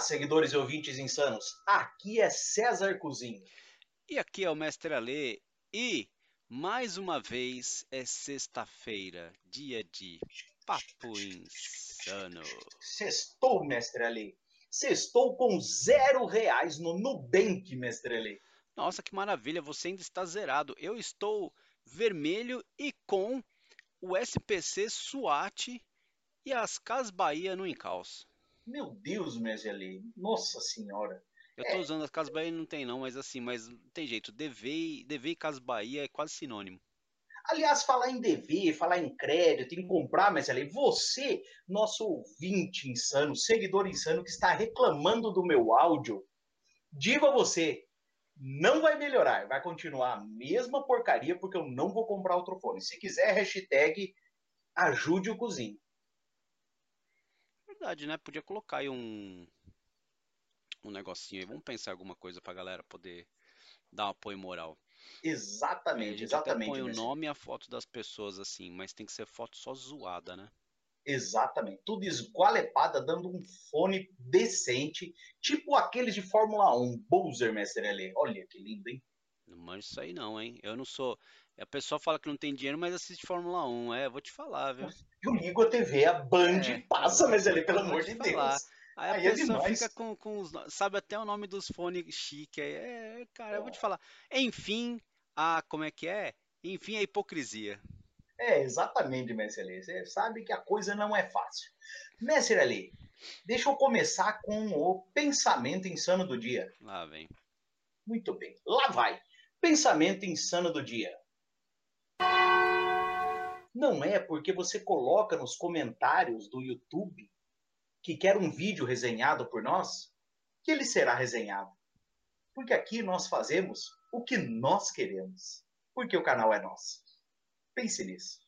seguidores e ouvintes insanos. Aqui é César Cozinho. E aqui é o Mestre Alê. E mais uma vez é sexta-feira, dia de Papo Insano. Sextou, mestre Ali. Sextou com R$ 0 no Nubank, mestre Ali. Nossa, que maravilha, você ainda está zerado. Eu estou vermelho e com o SPC SWAT e as Casas Bahia no encalço. Meu Deus, mestre Ali. Nossa Senhora. Eu estou usando as Casas Bahia, não tem não, mas assim, mas não tem jeito. Dever e Casas Bahia é quase sinônimo. Aliás, falar em dever, falar em crédito, em comprar, mestre Ali, você, nosso ouvinte insano, seguidor insano que está reclamando do meu áudio, digo a você, não vai melhorar, vai continuar a mesma porcaria porque eu não vou comprar outro fone. Se quiser, hashtag ajude o cozinho. Verdade, né? Podia colocar aí um negocinho aí. Vamos pensar em alguma coisa pra galera poder dar um apoio moral. Aí a Exatamente, gente até põe exatamente, o mestre. nome e a foto das pessoas assim, mas tem que ser foto só zoada, né? Exatamente. Tudo esgualepada, dando um fone decente, tipo aqueles de Fórmula 1, Bowser, mestre L. Olha que lindo, hein? Não manjo isso aí não, hein? Eu não sou. A pessoa fala que não tem dinheiro, mas assiste Fórmula 1. É, vou te falar, viu? Eu ligo a TV, a Band passa, mestre L, pelo Eu vou amor te de falar. Deus. Aí a Aí é pessoa fica demais. com os. Sabe até o nome dos fones chique aí. É, cara, eu vou te falar. Enfim, como é que é? Enfim, a hipocrisia. É, exatamente, mestre L. Você sabe que a coisa não é fácil. Mestre L, deixa eu começar com o pensamento insano do dia. Lá vem. Muito bem, lá vai. Pensamento insano do dia. Não é porque você coloca nos comentários do YouTube que quer um vídeo resenhado por nós que ele será resenhado. Porque aqui nós fazemos o que nós queremos. Porque o canal é nosso. Pense nisso.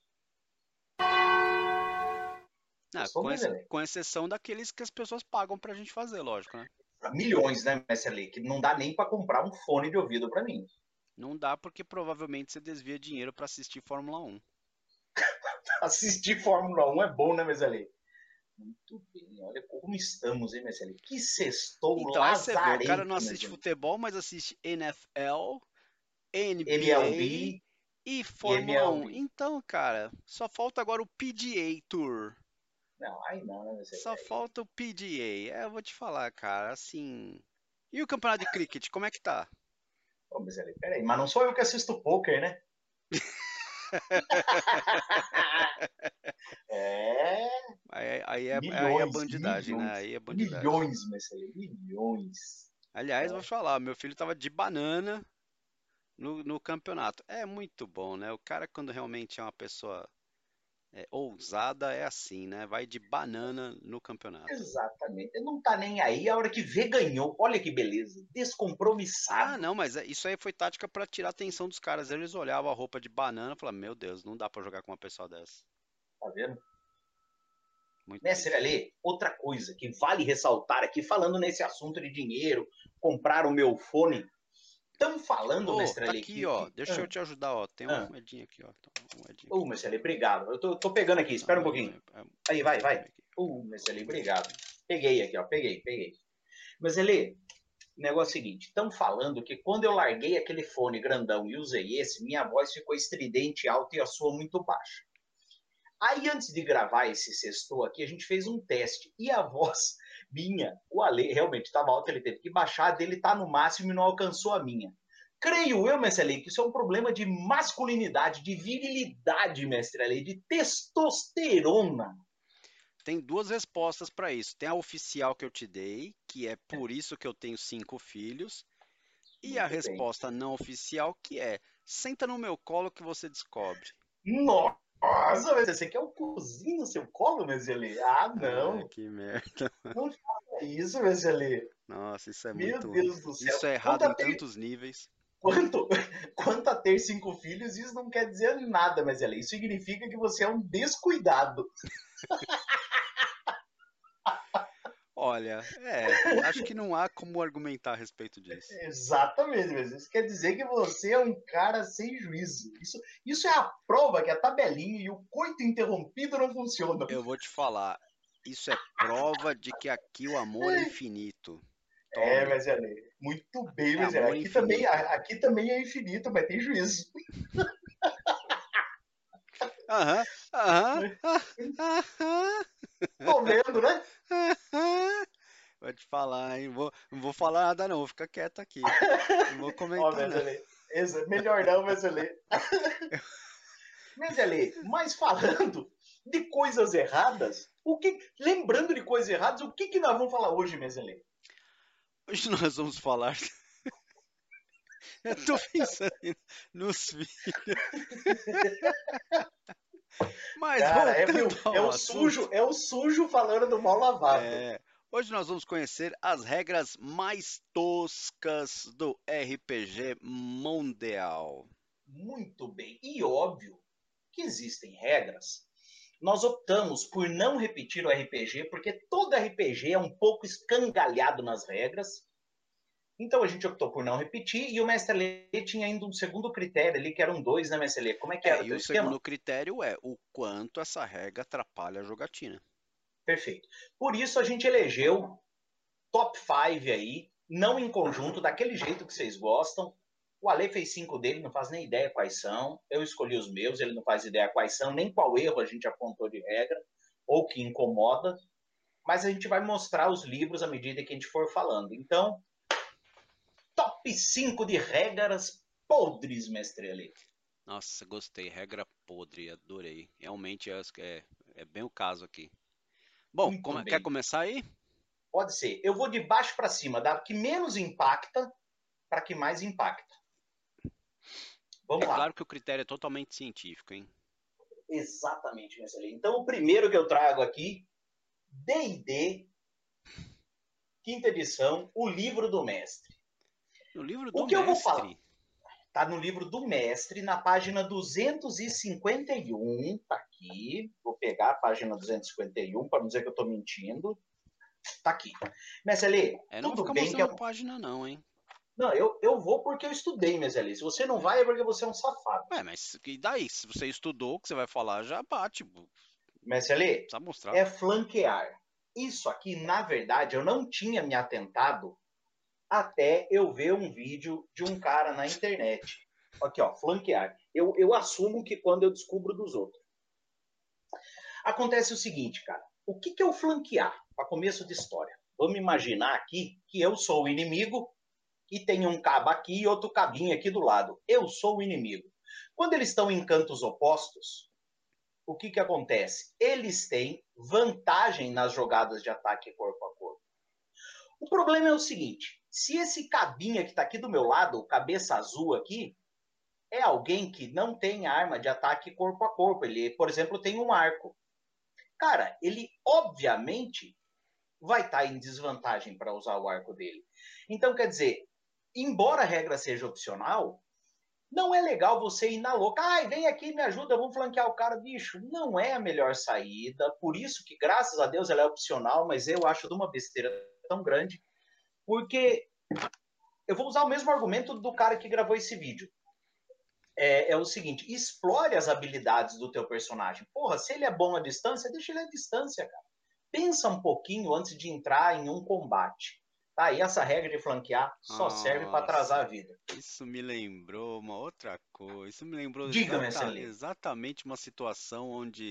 Ah, Gostou, Meselê? com exceção daqueles que as pessoas pagam pra gente fazer, lógico, né? Milhões, né, Meselê? Que não dá nem para comprar um fone de ouvido para mim. Não dá porque provavelmente você desvia dinheiro pra assistir Fórmula 1. Assistir Fórmula 1 é bom, né, Meselê? Muito bem, olha como estamos, hein, Meselê? Que sextou Então, aí você vê, o cara não lazarento, assiste Meselê. futebol, mas assiste NFL, NBA MLB e e Fórmula 1. MLB. Então, cara, só falta agora o PGA Tour. Não, aí não, né, Meselê? Só falta o PGA. É, eu vou te falar, cara, assim. E o campeonato de cricket, como é que tá? Ô, Meselê, peraí, mas não sou eu que assisto poker, né? É, Aí é milhões, bandidagem, né? milhões, Aí é bandidagem. milhões, Marcelo, milhões. Aliás, vou te falar, meu filho tava de banana no campeonato. É muito bom, né? O cara, quando realmente é uma pessoa ousada, é assim, né? Vai de banana no campeonato. Exatamente. Ele não tá nem aí. A hora que vê, ganhou. Olha que beleza. Ah, Descompromissado. não, mas isso aí foi tática pra tirar a atenção dos caras. Eles olhavam a roupa de banana e falavam: Meu Deus, não dá pra jogar com uma pessoa dessa. Tá vendo? Muito Mestre triste. Alê, outra coisa que vale ressaltar aqui, falando nesse assunto de dinheiro, comprar o meu fone. Estão falando, Ô, Mestre tá Alê, aqui, que. ó. Deixa eu te ajudar, ó. Tem uma Ah. moedinha aqui, ó. Toma, uma moedinha aqui. Ô, Mestre Alê, obrigado. Eu tô pegando aqui, Toma, espera um moedinha, pouquinho. moedinha. Aí, vai, Aqui, vai. toma aqui. Mestre Alê, obrigado. Peguei aqui, ó. Peguei. Mas, Alê, o negócio é o seguinte, estão falando que quando eu larguei aquele fone grandão e usei esse, minha voz ficou estridente, alta e a sua muito baixa. Aí, antes de gravar esse sextou aqui, a gente fez um teste. E a voz minha, o Ale realmente estava alta, ele teve que baixar, a dele tá no máximo e não alcançou a minha. Creio eu, mestre Ale, que isso é um problema de masculinidade, de virilidade, mestre Ale, de testosterona. Tem duas respostas pra isso. Tem a oficial que eu te dei, que é por isso que eu tenho 5 filhos. E a Muito bem. resposta não oficial, que é: Senta no meu colo que você descobre. Nossa, mas você quer um cozinho no seu colo, mestre Ale? Ah, Ah, não. que merda. Não faça isso, Vezeli. Nossa, isso é Meu muito. Deus do céu. Isso é Quanto errado a em ter, tantos níveis. quanto, quanto a ter 5 filhos, isso não quer dizer nada, Vezeli. Isso significa que você é um descuidado. Olha, acho que não há como argumentar a respeito disso. Exatamente, mas isso quer dizer que você é um cara sem juízo. Isso é a prova que a tabelinha e o coito interrompido não funcionam. Eu vou te falar. Isso é prova de que aqui o amor é infinito. É, Tome. Wesley. Muito bem, É Wesley. amor infinito. Aqui também é infinito, mas tem juízo. Aham, aham, aham, Tô vendo, né? aham. Vou te falar, hein? Não vou falar nada não, vou ficar quieto aqui. Não vou Ó, comentar não. Wesley. Melhor não, Wesley. Wesley, mas falando de coisas erradas, lembrando de coisas erradas, o que nós vamos falar hoje, Wesley? Hoje nós vamos falar. Eu tô pensando nos filhos. Mas Cara, voltando ao assunto. É o sujo falando do mal lavado. É, hoje nós vamos conhecer as regras mais toscas do RPG Mundial. Muito bem. E óbvio que existem regras. Nós optamos por não repetir o RPG, porque todo RPG é um pouco escangalhado nas regras. Então a gente optou por não repetir, e o Mestre Lê tinha ainda um segundo critério ali, que eram dois, né, Mestre Lê? Como é que era o E teu o esquema? segundo critério é o quanto essa regra atrapalha a jogatina. Perfeito. Por isso a gente elegeu top 5 aí, não em conjunto, daquele jeito que vocês gostam. O Ale fez 5 dele, não faz nem ideia quais são. Eu escolhi os meus, ele não faz ideia quais são, nem qual erro a gente apontou de regra, ou que incomoda. Mas a gente vai mostrar os livros à medida que a gente for falando. Então, top 5 de regras podres, mestre Ale. Nossa, gostei. Regra podre, adorei. Realmente é bem o caso aqui. Bom, Muito quer bem. começar aí? Pode ser. Eu vou de baixo para cima, da que menos impacta para que mais impacta. É Vamos lá. claro que o critério é totalmente científico, hein? Exatamente, mestre Ale. Então, o primeiro que eu trago aqui, D&D, quinta edição, o livro do mestre. No livro O do que eu vou falar? mestre. Está no livro do mestre, na página 251, tá aqui. Vou pegar a página 251 para não dizer que eu estou mentindo. Tá aqui. Mestre Lê, É, não vou tudo ficar bem que é mostrando um... página não, hein? Não, eu vou porque eu estudei, Mestre Lê. Se você não vai, é porque você é um safado. Ué, mas e daí? Se você estudou, o que você vai falar já bate. Mestre Lê, Precisa mostrar. é flanquear. Isso aqui, na verdade, eu não tinha me atentado até eu ver um vídeo de um cara na internet. Aqui, ó, flanquear. Eu assumo que quando eu descubro dos outros. Acontece o seguinte, cara. O que é o flanquear? Para começo de história. Vamos imaginar aqui que eu sou o inimigo e tem um cabo aqui e outro cabinho aqui do lado. Eu sou o inimigo. Quando eles estão em cantos opostos, o que acontece? Eles têm vantagem nas jogadas de ataque corpo a corpo. O problema é o seguinte: se esse cabinha que está aqui do meu lado, o cabeça azul aqui, é alguém que não tem arma de ataque corpo a corpo. Ele, por exemplo, tem um arco. Cara, ele obviamente vai estar em desvantagem para usar o arco dele. Então, quer dizer, embora a regra seja opcional, não é legal você ir na louca. Ai, vem aqui, me ajuda, vamos flanquear o cara. Bicho, não é a melhor saída. Por isso que, graças a Deus, ela é opcional, mas eu acho de uma besteira tão grande. Porque eu vou usar o mesmo argumento do cara que gravou esse vídeo. É o seguinte, explore as habilidades do teu personagem. Porra, se ele é bom à distância, deixa ele à distância, cara. Pensa um pouquinho antes de entrar em um combate. Tá? E essa regra de flanquear só serve para atrasar a Nossa, vida. isso me lembrou uma outra coisa. Isso me lembrou Diga-me, Stanley. exatamente uma situação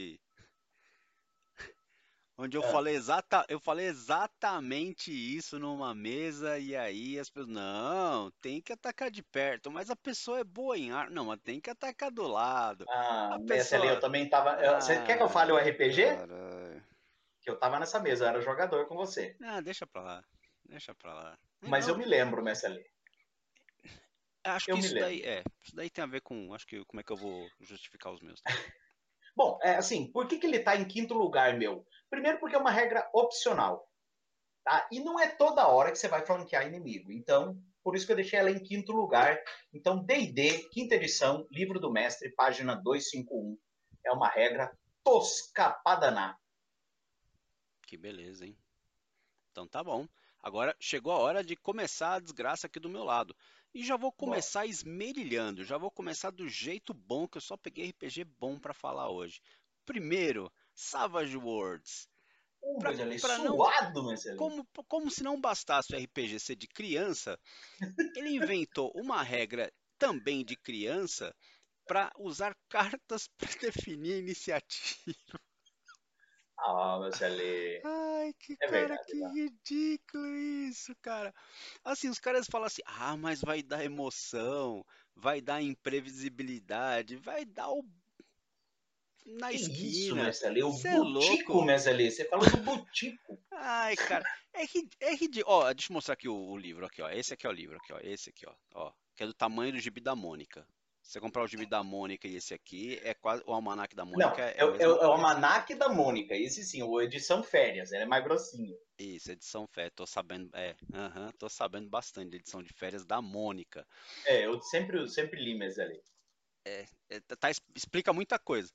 onde Ah, eu falei exatamente isso numa mesa e aí as pessoas, não, tem que atacar de perto, mas a pessoa é boa em ar, não, mas tem que atacar do lado. A Messi eu pessoa, também tava. Você quer que eu fale o ai, RPG? cara, Que eu tava nessa mesa, eu era jogador com você. ah, deixa pra lá, deixa pra lá. Mas eu Não, me lembro, Messi. acho Eu que me lembro. isso daí tem a ver com, acho que como é que eu vou justificar os meus também. Bom, assim, por que ele está em quinto lugar, meu? Primeiro porque é uma regra opcional, tá? E não é toda hora que você vai flanquear inimigo. Então, por isso que eu deixei ela em quinto lugar. Então, D&D, quinta edição, livro do mestre, página 251. É uma regra tosca pra danar. Que beleza, hein? Então tá bom. Agora chegou a hora de começar a desgraça aqui do meu lado. E já vou Bom, começar esmerilhando, já vou começar do jeito bom, que eu só peguei RPG bom pra falar hoje. Primeiro, Savage Worlds. Pra, Mas ele é pra não, suado, mas ele. como se não bastasse o RPG ser de criança, ele inventou uma regra também de criança para usar cartas para definir a iniciativa. Ah, mas ele. Ai, que É cara, verdade, que tá? ridículo isso, cara. Assim, os caras falam assim: "Ah, mas vai dar emoção, vai dar imprevisibilidade, vai dar o na Que isso, esquina". Messalê? O Você é Butico, louco? Messalê. Você falou do Butico. Ai, cara, é ridículo. Ó, deixa eu mostrar aqui o livro aqui, ó. Esse aqui é o livro aqui, ó. Esse aqui, ó. Ó, que é do tamanho do gibi da Mônica. Se você comprar o gibi da Mônica e esse aqui, é quase o almanaque da Não, Mônica é é, a é, é mesma o coisa. Almanaque da Mônica. Esse sim, o edição férias. Ele é mais grossinho. Isso, edição férias, tô sabendo, tô sabendo bastante da edição de férias da Mônica. É, eu sempre li Messalê. Explica muita coisa.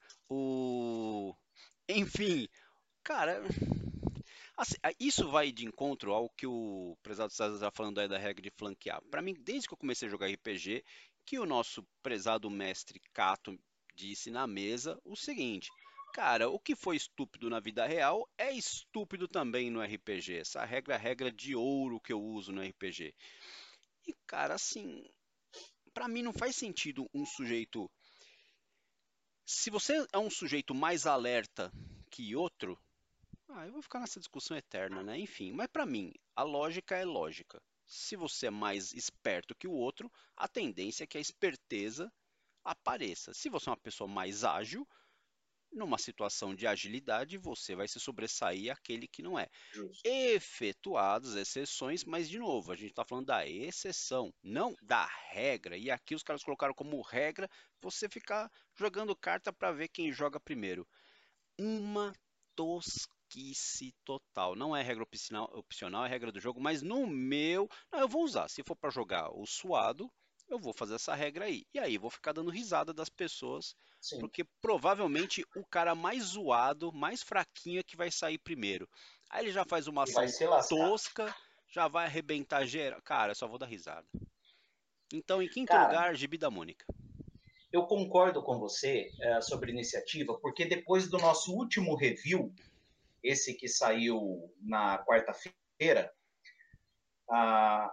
Enfim, cara, assim, isso vai de encontro ao que o prezado César está falando aí da regra de flanquear. Para mim, desde que eu comecei a jogar RPG, que o nosso prezado mestre Cato disse na mesa o seguinte: cara, o que foi estúpido na vida real é estúpido também no RPG. Essa regra é a regra de ouro que eu uso no RPG. E, cara, assim, para mim não faz sentido um sujeito. Se você é um sujeito mais alerta que outro, eu vou ficar nessa discussão eterna, né? Enfim, mas para mim, a lógica é lógica. Se você é mais esperto que o outro, a tendência é que a esperteza apareça. Se você é uma pessoa mais ágil, numa situação de agilidade, você vai se sobressair aquele que não é. Justo. Efetuadas exceções, mas de novo, a gente está falando da exceção, não da regra. E aqui os caras colocaram como regra você ficar jogando carta para ver quem joga primeiro. Uma tosquice total. Não é regra opcional, é regra do jogo, mas no meu. Não, eu vou usar. Se for para jogar o suado, eu vou fazer essa regra aí. E aí vou ficar dando risada das pessoas, Sim. porque provavelmente o cara mais zoado, mais fraquinho é que vai sair primeiro. Aí ele já faz uma E vai ação se lascar. tosca, já vai arrebentar geral. Cara, eu só vou dar risada. Então, em quinto Cara, lugar, Gibi da Mônica. eu concordo com você sobre iniciativa, porque depois do nosso último review, esse que saiu na quarta-feira, ah,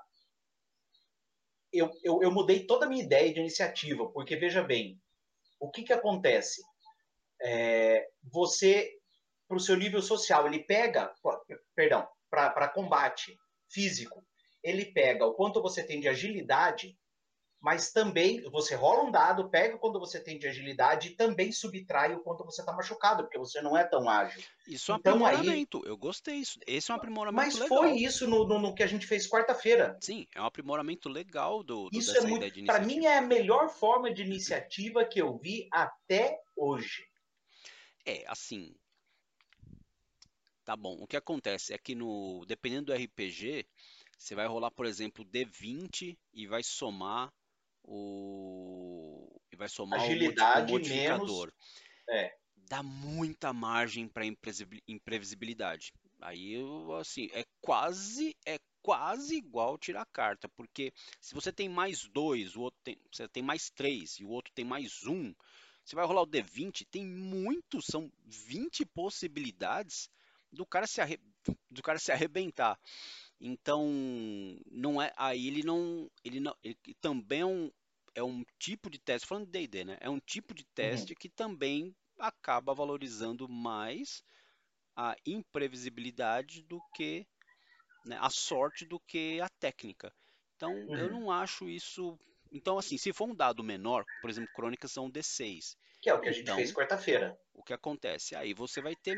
eu mudei toda a minha ideia de iniciativa, porque veja bem, o que, que acontece? Você, para o seu nível social, ele pega, perdão, para combate físico, ele pega o quanto você tem de agilidade, mas também você rola um dado, pega quando você tem de agilidade e também subtrai o quanto você está machucado, porque você não é tão ágil. Isso é um Então aí. aprimoramento. Eu gostei. Esse é um aprimoramento Mas foi legal. isso no que a gente fez quarta-feira. Sim, é um aprimoramento legal Isso é dessa muito. ideia de Para mim, iniciativa. é a melhor forma de iniciativa que eu vi até hoje. Assim, tá bom. O que acontece é que dependendo do RPG, você vai rolar, por exemplo, D20 e vai somar o Agilidade menos. modificador. É, Dá muita margem para imprevisibilidade. Aí, assim, é quase igual tirar carta, porque se você tem mais dois, você tem mais três e o outro tem mais um, você vai rolar o D20, são 20 possibilidades do cara do cara se arrebentar. Então, não é, aí ele não, ele também é um tipo de teste, falando de D&D, né? É um tipo de uhum, teste que também acaba valorizando mais a imprevisibilidade do que, né, a sorte do que a técnica. Então, eu uhum. não acho isso. Então, assim, se for um dado menor, por exemplo, crônicas são D6. Que é o que a gente fez Então, quarta-feira. o que acontece? Aí você vai ter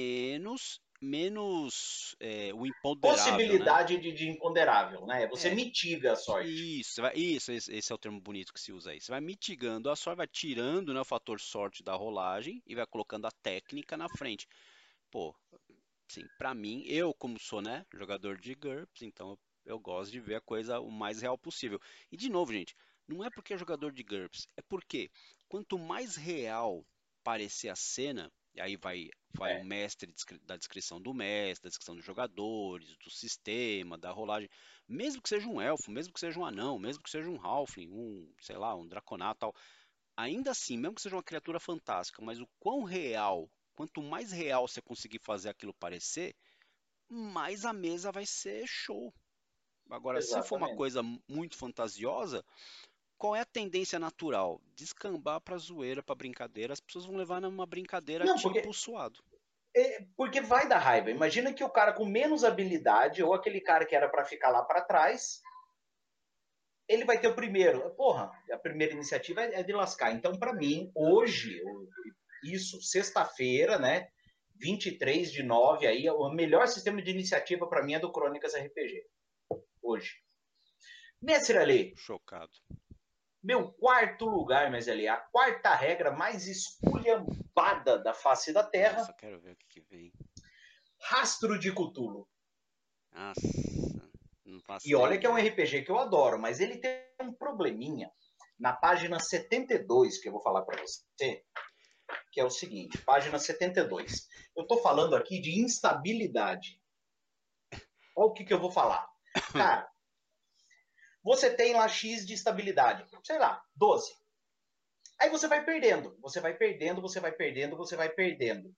menos o imponderável, né? Possibilidade de imponderável, né? Você É, mitiga a sorte. isso, esse é o termo bonito que se usa aí. Você vai mitigando a sorte, vai tirando, né, o fator sorte da rolagem e vai colocando a técnica na frente. Pô, sim, pra mim, eu como sou, né, jogador de GURPS, então eu gosto de ver a coisa o mais real possível. E de novo, gente, não é porque é jogador de GURPS, é porque quanto mais real parecer a cena, e aí vai o É. mestre da descrição do mestre, da descrição dos jogadores, do sistema, da rolagem, mesmo que seja um elfo, mesmo que seja um anão, mesmo que seja um halfling, sei lá, um draconato, tal, ainda assim, mesmo que seja uma criatura fantástica, mas o quão real, Quanto mais real você conseguir fazer aquilo parecer, mais a mesa vai ser show. Agora, se for uma Exatamente. coisa muito fantasiosa, qual é a tendência natural? Descambar pra zoeira, pra brincadeira. As pessoas vão levar numa brincadeira Não, tipo suado. porque vai dar raiva. Imagina que o cara com menos habilidade, ou aquele cara que era para ficar lá para trás, ele vai ter o primeiro. Porra, a primeira iniciativa é de lascar. Então, para mim, hoje, isso, sexta-feira, né? 23/9, aí, o melhor sistema de iniciativa para mim é do Crônicas RPG. Hoje. Mestre Ale, Chocado. meu quarto lugar, Mestre Ale, a quarta regra mais esculhambada da face da Terra, Nossa, quero ver o que vem. Rastro de Cthulhu. Nossa, não faço E nem olha que é um ideia. RPG que eu adoro, mas ele tem um probleminha na página 72, que eu vou falar para você, que é o seguinte, página 72. Eu estou falando aqui de instabilidade. Olha o que eu vou falar. Cara, você tem lá X de estabilidade, sei lá, 12. Aí você vai perdendo, você vai perdendo, você vai perdendo, você vai perdendo.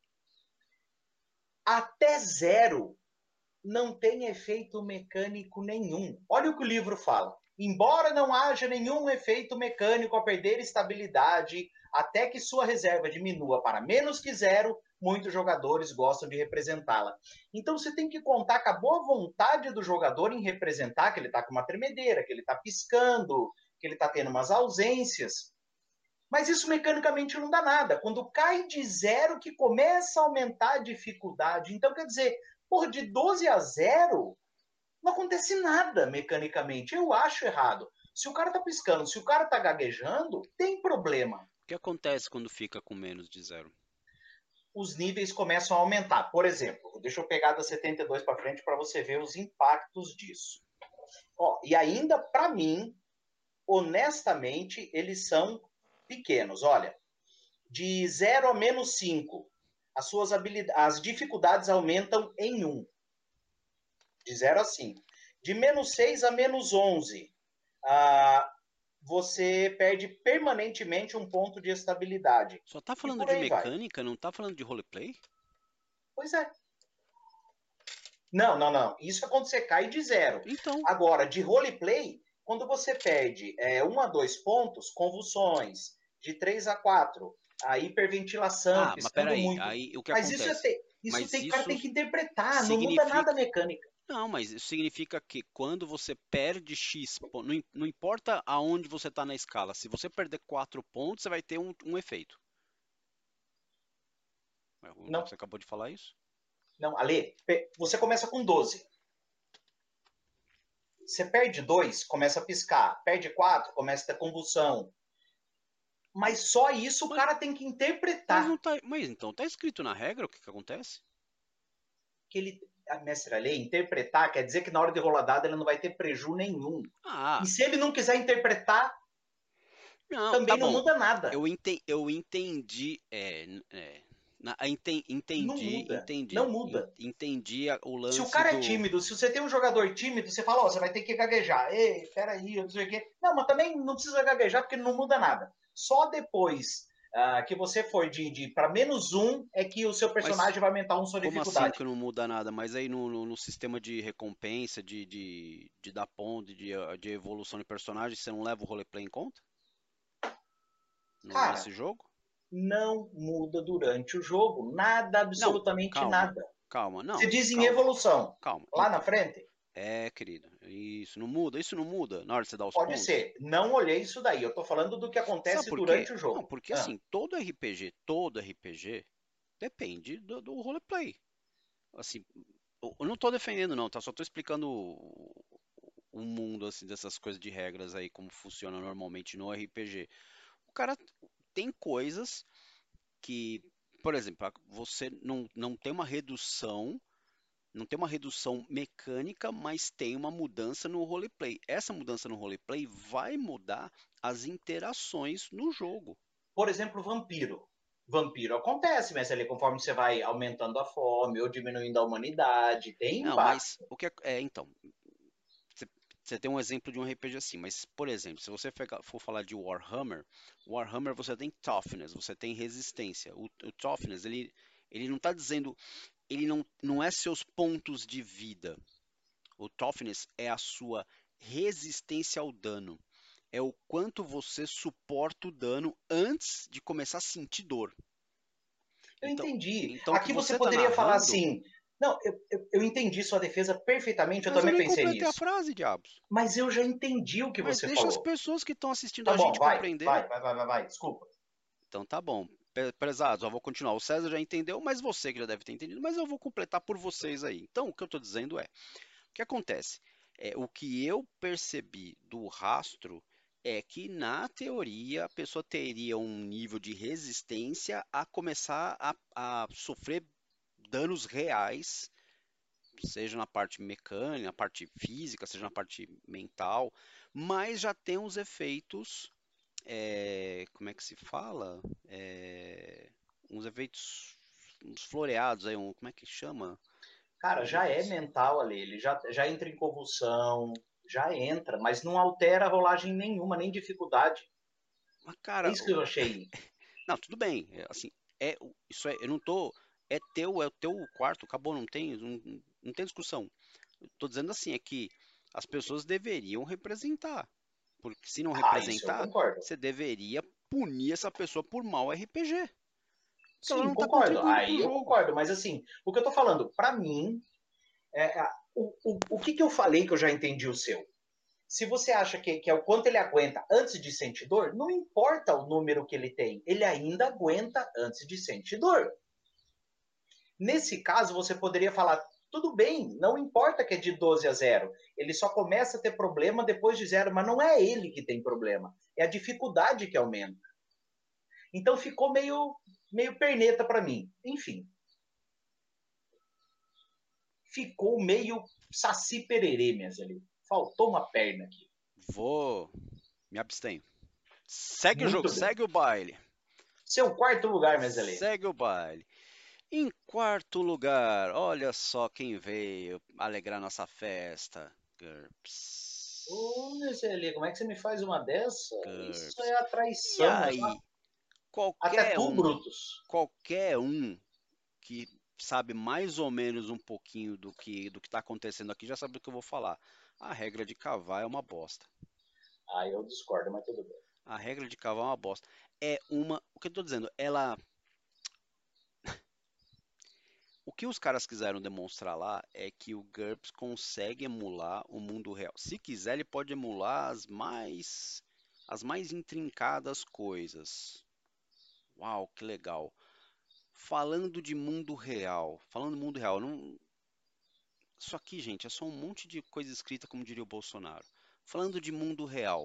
Até zero não tem efeito mecânico nenhum. Olha o que o livro fala. Embora não haja nenhum efeito mecânico ao perder estabilidade, até que sua reserva diminua para menos que zero, muitos jogadores gostam de representá-la. Então você tem que contar com a boa vontade do jogador em representar que ele está com uma tremedeira, que ele está piscando, que ele está tendo umas ausências. Mas isso mecanicamente não dá nada. Quando cai de zero, que começa a aumentar a dificuldade. Então, quer dizer, por de 12/0, não acontece nada mecanicamente. Eu acho errado. Se o cara tá piscando, se o cara tá gaguejando, tem problema. O que acontece quando fica com menos de zero? Os níveis começam a aumentar. Por exemplo, deixa eu pegar da 72 para frente para você ver os impactos disso. Ó, e ainda, para mim, honestamente, eles são pequenos. Olha, de 0 a -5, as dificuldades aumentam em 1. De 0 a 5. De -6 a -11, você perde permanentemente um ponto de estabilidade. Só tá E falando por de aí vai. mecânica, não tá falando de roleplay? Pois é. Não, não, não. Isso é quando você cai de zero. Então. Agora, de roleplay, quando você perde 1 a 2 pontos, convulsões, de 3 a 4, a hiperventilação, Ah, mas piscando peraí, muito. aí o que Mas isso, acontece? o Mas cara isso tem que interpretar, não muda nada a significa. mecânica. Não, mas isso significa que quando você perde X, não importa aonde você está na escala, se você perder 4 pontos, você vai ter um efeito. Não, Você acabou de falar isso? não, Ale, você começa com 12. Você perde 2, começa a piscar. Perde 4, começa a ter convulsão. Mas só isso o Mas, cara tem que mas interpretar. não tá, mas então tá escrito na regra o que acontece? Que ele, a mestra lei, interpretar quer dizer que na hora de rolar dado ele não vai ter preju nenhum. E Ah, se ele não quiser interpretar, não, tá também não bom. muda nada. Eu entendi, Não entendi, muda. Não muda. entendi o Se o lance cara é do. tímido, se você tem um jogador tímido, você fala, ó, você vai ter que gaguejar. Ei, peraí, eu não sei o quê. Não, mas também não precisa gaguejar porque não muda nada. Só depois que você for de para -1 é que o seu Mas personagem vai aumentar sua como assim dificuldade. que não muda nada? Mas aí no sistema de recompensa, de dar ponto, de evolução de personagem, você não leva o roleplay em conta? Cara, Nesse jogo? não muda durante o jogo. Nada, Não, absolutamente calma, nada. calma, Você não, diz em calma, evolução. calma. Lá na Então, frente, querido, isso não muda na hora de você dar os pode pontos? ser. Não olhei isso daí. Eu estou falando do que Sabe acontece por quê? durante o Não, jogo. porque assim, todo RPG depende do roleplay. Assim, eu não tô defendendo não, tá? Só tô explicando o mundo assim dessas coisas de regras aí, como funciona normalmente no RPG. O cara tem coisas que, por exemplo, você não tem uma redução, não tem uma redução mecânica, mas tem uma mudança no roleplay. Essa mudança no roleplay vai mudar as interações no jogo. Por exemplo, vampiro. Vampiro acontece, mas ali conforme você vai aumentando a fome ou diminuindo a humanidade, tem Não, impacto. mas o que então, você tem um exemplo de um RPG assim, mas, por exemplo, se você for falar de Warhammer, Warhammer você tem toughness, você tem resistência. O toughness, Ele não está dizendo, ele não é seus pontos de vida. O toughness é a sua resistência ao dano. É o quanto você suporta o dano antes de começar a sentir dor. Eu Então, entendi. então o que Aqui você você está poderia falar narrando, assim. Não, eu entendi sua defesa perfeitamente, eu mas eu também nem pensei completei a nisso. frase, diabos. Mas eu já entendi o que Mas você deixa as falou. pessoas que estão assistindo Tá a bom, gente vai, compreender. vai, vai, vai, vai, vai. Desculpa. Então tá bom. Prezados, eu vou continuar. O César já entendeu, mas você que já deve ter entendido, mas eu vou completar por vocês aí. Então, o que eu estou dizendo é, o que acontece? O que eu percebi do rastro é que, na teoria, a pessoa teria um nível de resistência a começar a sofrer danos reais, seja na parte mecânica, na parte física, seja na parte mental, mas já tem os efeitos, como é que se fala? Uns efeitos, uns floreados aí, como é que chama? Cara, Meu já é Deus. mental ali, ele já entra em convulsão, já entra, mas não altera a rolagem nenhuma, nem dificuldade. Mas, É cara, isso que eu achei. não, tudo bem. Assim, isso eu não tô. É o teu quarto, acabou, não tem discussão. Eu tô dizendo assim, é que as pessoas deveriam representar. Porque se não Ah, isso eu representar, concordo. você deveria punir essa pessoa por mau RPG. Porque ela Sim, não está concordo. contribuindo para o Aí eu jogo. concordo, mas assim, o que eu tô falando, para mim, o que eu falei que eu já entendi o seu? Se você acha que é o quanto ele aguenta antes de sentir dor, não importa o número que ele tem, ele ainda aguenta antes de sentir dor. Nesse caso, você poderia falar, tudo bem, não importa que é de 12 a 0, ele só começa a ter problema depois de 0, mas não é ele que tem problema, é a dificuldade que aumenta. Então ficou meio perneta para mim. Enfim, ficou meio saci pererê, minhas ali. Faltou uma perna aqui. Vou me abstenho. Segue o jogo, Muito bem. segue o baile. Seu quarto lugar, minhas ali. Segue o baile. Em quarto lugar, olha só quem veio alegrar nossa festa. Ô, GURPS. minhas ali, como é que você me faz uma dessa? Isso GURPS. é a E traição. aí, Até qualquer tu, um, Brutus. qualquer um que sabe mais ou menos um pouquinho do que está acontecendo aqui já sabe do que eu vou falar. A regra de cavar é uma bosta. Ah, eu discordo, mas tudo bem. A regra de cavar é uma bosta. O que eu tô dizendo, o que os caras quiseram demonstrar lá é que o GURPS consegue emular o mundo real. Se quiser, ele pode emular as mais intrincadas coisas. Uau, que legal. Falando de mundo real, não, isso aqui, gente, é só um monte de coisa escrita, como diria o Bolsonaro. Falando de mundo real,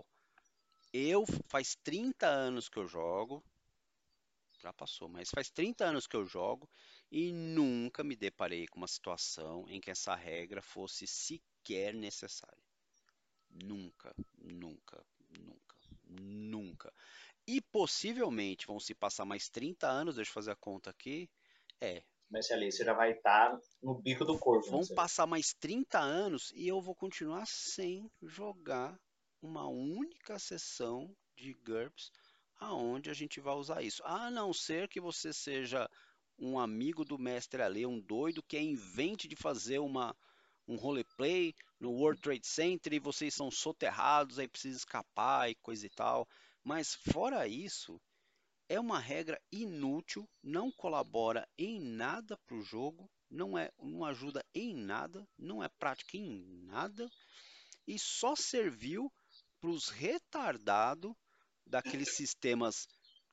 faz 30 anos que eu jogo, já passou, mas faz 30 anos que eu jogo e nunca me deparei com uma situação em que essa regra fosse sequer necessária. Nunca, nunca, nunca, nunca. E possivelmente vão se passar mais 30 anos, deixa eu fazer a conta aqui. É, Mas ali, você já vai estar no bico do corvo, vão mas ali. passar mais 30 anos e eu vou continuar sem jogar uma única sessão de GURPS aonde a gente vai usar isso. A não ser que você seja um amigo do mestre ali, um doido que invente de fazer um roleplay no World Trade Center e vocês são soterrados, aí precisa escapar e coisa e tal. Mas fora isso, é uma regra inútil, não colabora em nada para o jogo, não ajuda em nada, não é prática em nada e só serviu para os retardados daqueles sistemas,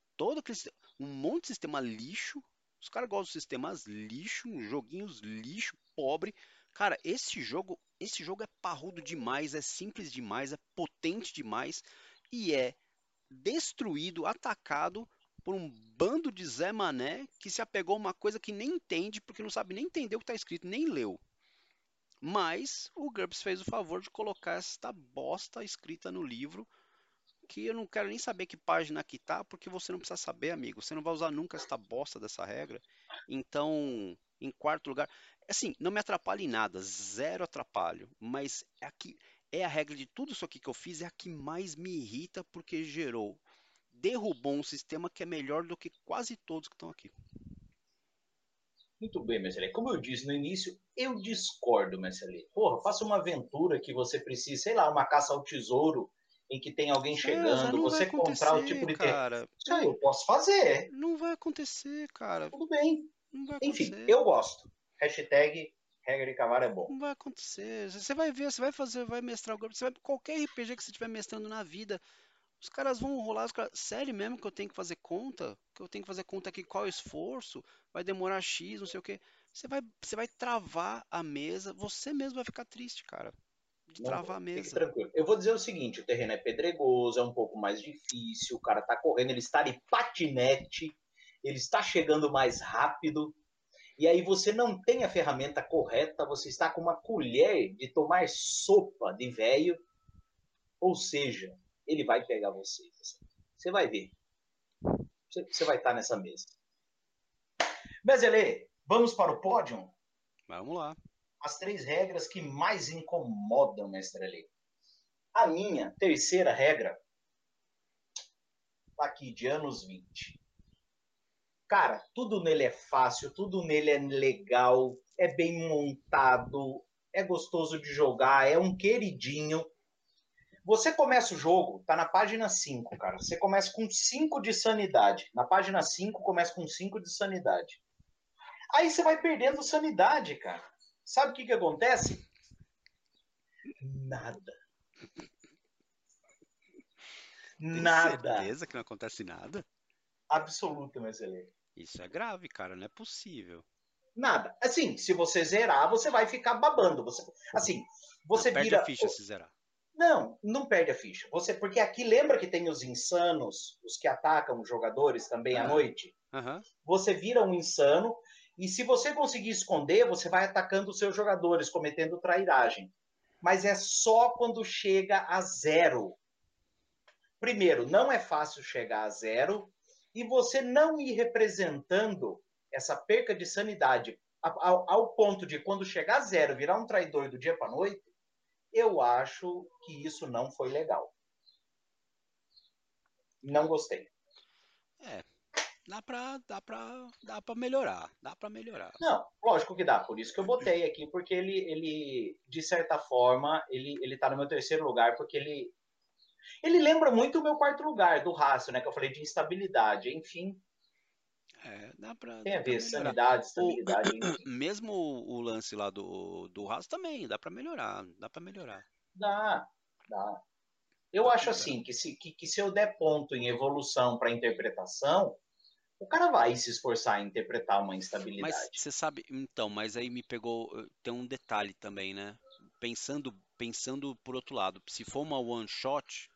um monte de sistema lixo. Os caras gostam de sistemas lixo, joguinhos lixo, pobre. Cara, esse jogo é parrudo demais, é simples demais, é potente demais e é destruído, atacado por um bando de Zé Mané que se apegou a uma coisa que nem entende, porque não sabe nem entender o que está escrito, nem leu. Mas o GURPS fez o favor de colocar esta bosta escrita no livro, que eu não quero nem saber que página que tá, porque você não precisa saber, amigo. Você não vai usar nunca esta bosta dessa regra. Então, em quarto lugar, assim, não me atrapalha em nada, zero atrapalho, mas é a regra de tudo isso aqui que eu fiz, é a que mais me irrita porque derrubou um sistema que é melhor do que quase todos que estão aqui. Muito bem, Messalê. Como eu disse no início, eu discordo, Messalê. Porra, faça uma aventura que você precisa, sei lá, uma caça ao tesouro, em que tem alguém César, chegando, não vai você comprar o acontecer, tipo de ter. cara. Isso aí eu posso fazer, Não vai acontecer, cara. tudo bem. Não vai Enfim, acontecer. eu gosto. Hashtag regra de cavalo é bom. Não vai acontecer. Você vai ver, você vai fazer, vai mestrar o grupo. Você vai, qualquer RPG que você estiver mestrando na vida, os caras vão rolar. Sério mesmo que eu tenho que fazer conta? Que eu tenho que fazer conta aqui qual é o esforço? Vai demorar X, não sei o quê. Você vai travar a mesa. Você mesmo vai ficar triste, cara. De Não travar vou. a Fique mesa. tranquilo. Eu vou dizer o seguinte: o terreno é pedregoso, é um pouco mais difícil, o cara tá correndo, ele está de patinete, ele está chegando mais rápido. E aí você não tem a ferramenta correta, você está com uma colher de tomar sopa de velho, ou seja, ele vai pegar você. Você vai ver. Você vai estar nessa mesa. Bezele, vamos para o pódio? Vamos lá. As 3 regras que mais incomodam, mestre Ele. A minha terceira regra tá aqui, de anos 20. Cara, tudo nele é fácil, tudo nele é legal, é bem montado, é gostoso de jogar, é um queridinho. Você começa o jogo, tá na página 5, cara. Você começa com 5 de sanidade. Na página 5, começa com 5 de sanidade. Aí você vai perdendo sanidade, cara. Sabe o que acontece? Nada. Tem Nada. certeza que não acontece nada? Absoluta, meu excelente. Isso é grave, cara. Não é possível. Nada. Assim, se você zerar, você vai ficar babando. Assim, Não, você perde a vira. ficha se zerar. Não, não perde a ficha. Porque aqui lembra que tem os insanos, os que atacam os jogadores também à Ah, noite? aham. Você vira um insano e se você conseguir esconder, você vai atacando os seus jogadores, cometendo trairagem. Mas é só quando chega a zero. Primeiro, não é fácil chegar a zero e você não ir representando essa perca de sanidade ao ponto de quando chegar a zero virar um traidor do dia para noite, eu acho que isso não foi legal. Não gostei. É, dá pra melhorar. Dá pra melhorar. Não, lógico que dá. Por isso que eu botei aqui, porque ele de certa forma, ele tá no meu terceiro lugar, porque ele lembra muito o meu quarto lugar, do Rácio, né? Que eu falei de instabilidade. Enfim, É, dá pra, tem dá a pra ver melhorar. sanidade, O, estabilidade, enfim. mesmo o lance lá do Haas também, dá pra melhorar. Dá pra melhorar. Dá, dá. Eu Dá pra acho melhorar. assim que se eu der ponto em evolução para interpretação, o cara vai se esforçar em interpretar uma Mas instabilidade. você sabe, então, mas aí me pegou, tem um detalhe também, né? Pensando por outro lado, se for uma one shot,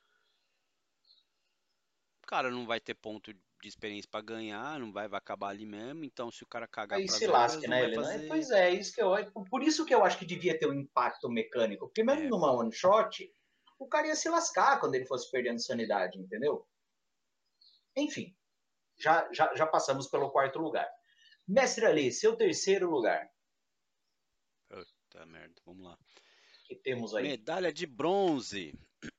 o cara não vai ter ponto de experiência pra ganhar, vai acabar ali mesmo. Então, se o cara cagar Aí se pras regras, lasque, não né? vai Ele não é. fazer. Pois é, isso que eu. Por isso que eu acho que devia ter um impacto mecânico. Porque mesmo É, numa one shot, o cara ia se lascar quando ele fosse perdendo sanidade, entendeu? Enfim, já passamos pelo quarto lugar. Mestre Ali, seu terceiro lugar, puta merda, vamos lá. que temos aí? Medalha de bronze.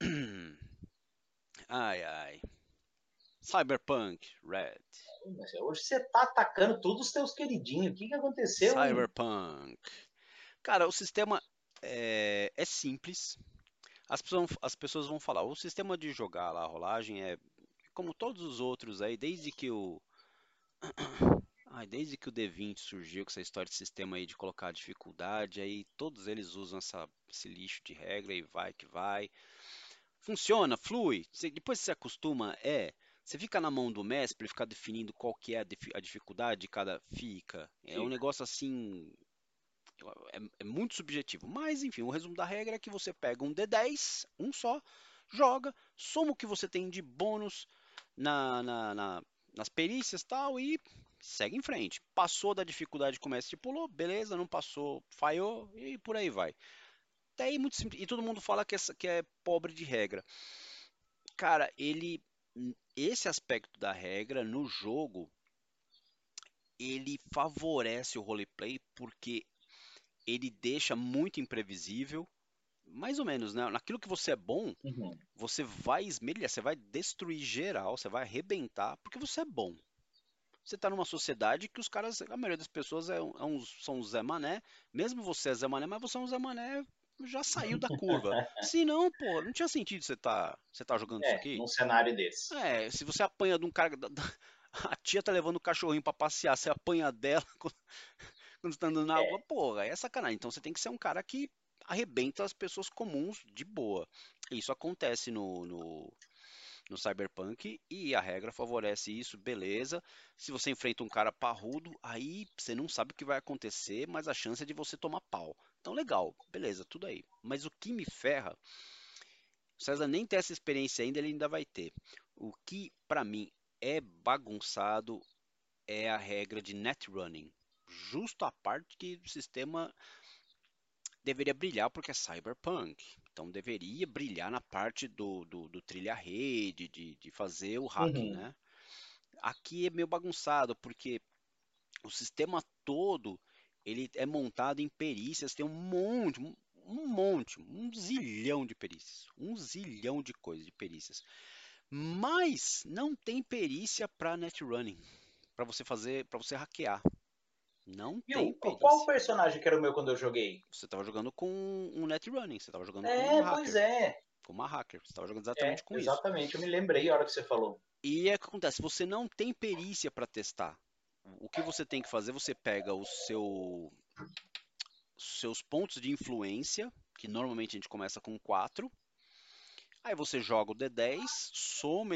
Ai, ai. Cyberpunk Red. Hoje você tá atacando todos os teus queridinhos. O que aconteceu, hein? Cyberpunk. Cara, o sistema é simples. As pessoas vão falar, o sistema de jogar lá, a rolagem é como todos os outros aí, desde que o D20 surgiu com essa história de sistema aí de colocar dificuldade, aí todos eles usam esse lixo de regra e vai que vai. Funciona, flui. Depois você se acostuma, você fica na mão do mestre para ele ficar definindo qual que é a dificuldade de cada fica. É um Fica. negócio assim, é muito subjetivo. Mas enfim, o resumo da regra é que você pega um D10, um só, joga, soma o que você tem de bônus nas perícias e tal e segue em frente. Passou da dificuldade que o mestre pulou, beleza, não passou, falhou e por aí vai. Até aí muito simples. E todo mundo fala que é pobre de regra. Cara, esse aspecto da regra no jogo, ele favorece o roleplay porque ele deixa muito imprevisível, mais ou menos, né? Naquilo que você é bom, Uhum. você vai esmerilhar, você vai destruir geral, você vai arrebentar, porque você é bom. você tá numa sociedade que os caras, a maioria das pessoas são os Zé Mané. Mesmo você é Zé Mané, mas você é um Zé Mané já saiu da curva. Se não, pô, não tinha sentido você tá jogando isso aqui. Num cenário desse. É, se você apanha de um cara. A tia tá levando o cachorrinho pra passear, você apanha dela quando você tá andando na rua, É. porra, é sacanagem. Então você tem que ser um cara que arrebenta as pessoas comuns de boa. Isso acontece no Cyberpunk e a regra favorece isso, beleza. Se você enfrenta um cara parrudo, aí você não sabe o que vai acontecer, mas a chance é de você tomar pau. Então legal, beleza, tudo aí. Mas o que me ferra, o César nem tem essa experiência ainda, ele ainda vai ter. O que pra mim é bagunçado é a regra de netrunning. Justo a parte que o sistema deveria brilhar porque é cyberpunk. Então deveria brilhar na parte do trilha-rede, de fazer o hacking, Uhum. né? Aqui é meio bagunçado porque o sistema todo ele é montado em perícias, tem um zilhão de perícias, um zilhão de coisas de perícias. Mas não tem perícia para netrunning, para você hackear. Não tem Viu? Qual perícia. personagem que era o meu quando eu joguei? Você estava jogando com um netrunning, você estava jogando com um Pois hacker, é. com uma hacker, você estava jogando exatamente É, com isso. exatamente. Eu me lembrei a hora que você falou. E é o que acontece, você não tem perícia para testar. O que você tem que fazer, você pega seus pontos de influência, que normalmente a gente começa com 4, aí você joga o D10, soma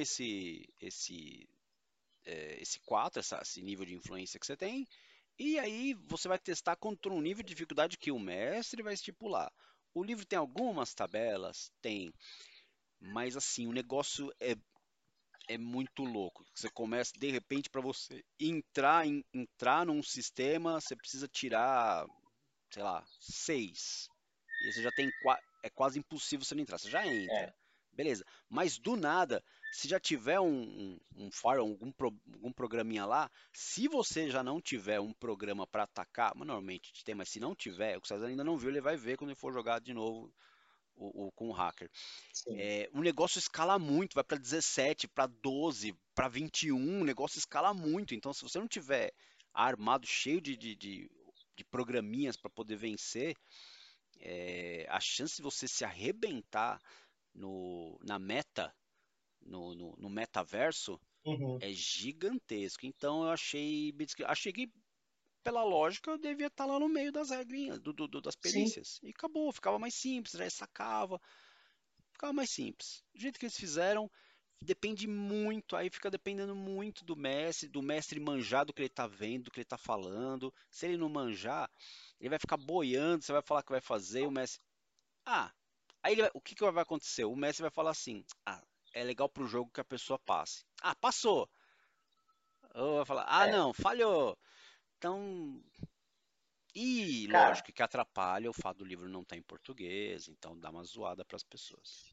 esse 4, esse nível de influência que você tem, e aí você vai testar contra um nível de dificuldade que o mestre vai estipular. O livro tem algumas tabelas? Tem. Mas assim, o negócio é muito louco. Você começa, de repente, para você entrar num sistema, você precisa tirar, sei lá, 6. E aí você já tem. É quase impossível você não entrar. Você já entra. É. Beleza. Mas do nada, se já tiver um fire, algum programinha lá, se você já não tiver um programa para atacar, mas normalmente tem, mas se não tiver, o que você ainda não viu, ele vai ver quando ele for jogar de novo com o hacker. Sim. É, o negócio escala muito, vai para 17, para 12, para 21, o negócio escala muito. Então, se você não tiver armado cheio de programinhas para poder vencer, a chance de você se arrebentar na meta, no metaverso, Uhum. é gigantesco. Então, eu achei que, pela lógica, eu devia estar lá no meio das regrinhas, das Sim. perícias. E acabou, ficava mais simples, já sacava. Ficava mais simples. Do jeito que eles fizeram, depende muito, aí fica dependendo muito do mestre manjar do que ele tá vendo, do que ele tá falando. Se ele não manjar, ele vai ficar boiando, você vai falar que vai fazer, o mestre. Ah, o que que vai acontecer? O mestre vai falar assim: ah, é legal pro jogo que a pessoa passe. Ah, passou! Ou vai falar: ah, É. não, falhou! Então. E Cara, lógico que atrapalha o fato do livro não estar em português, então dá uma zoada para as pessoas.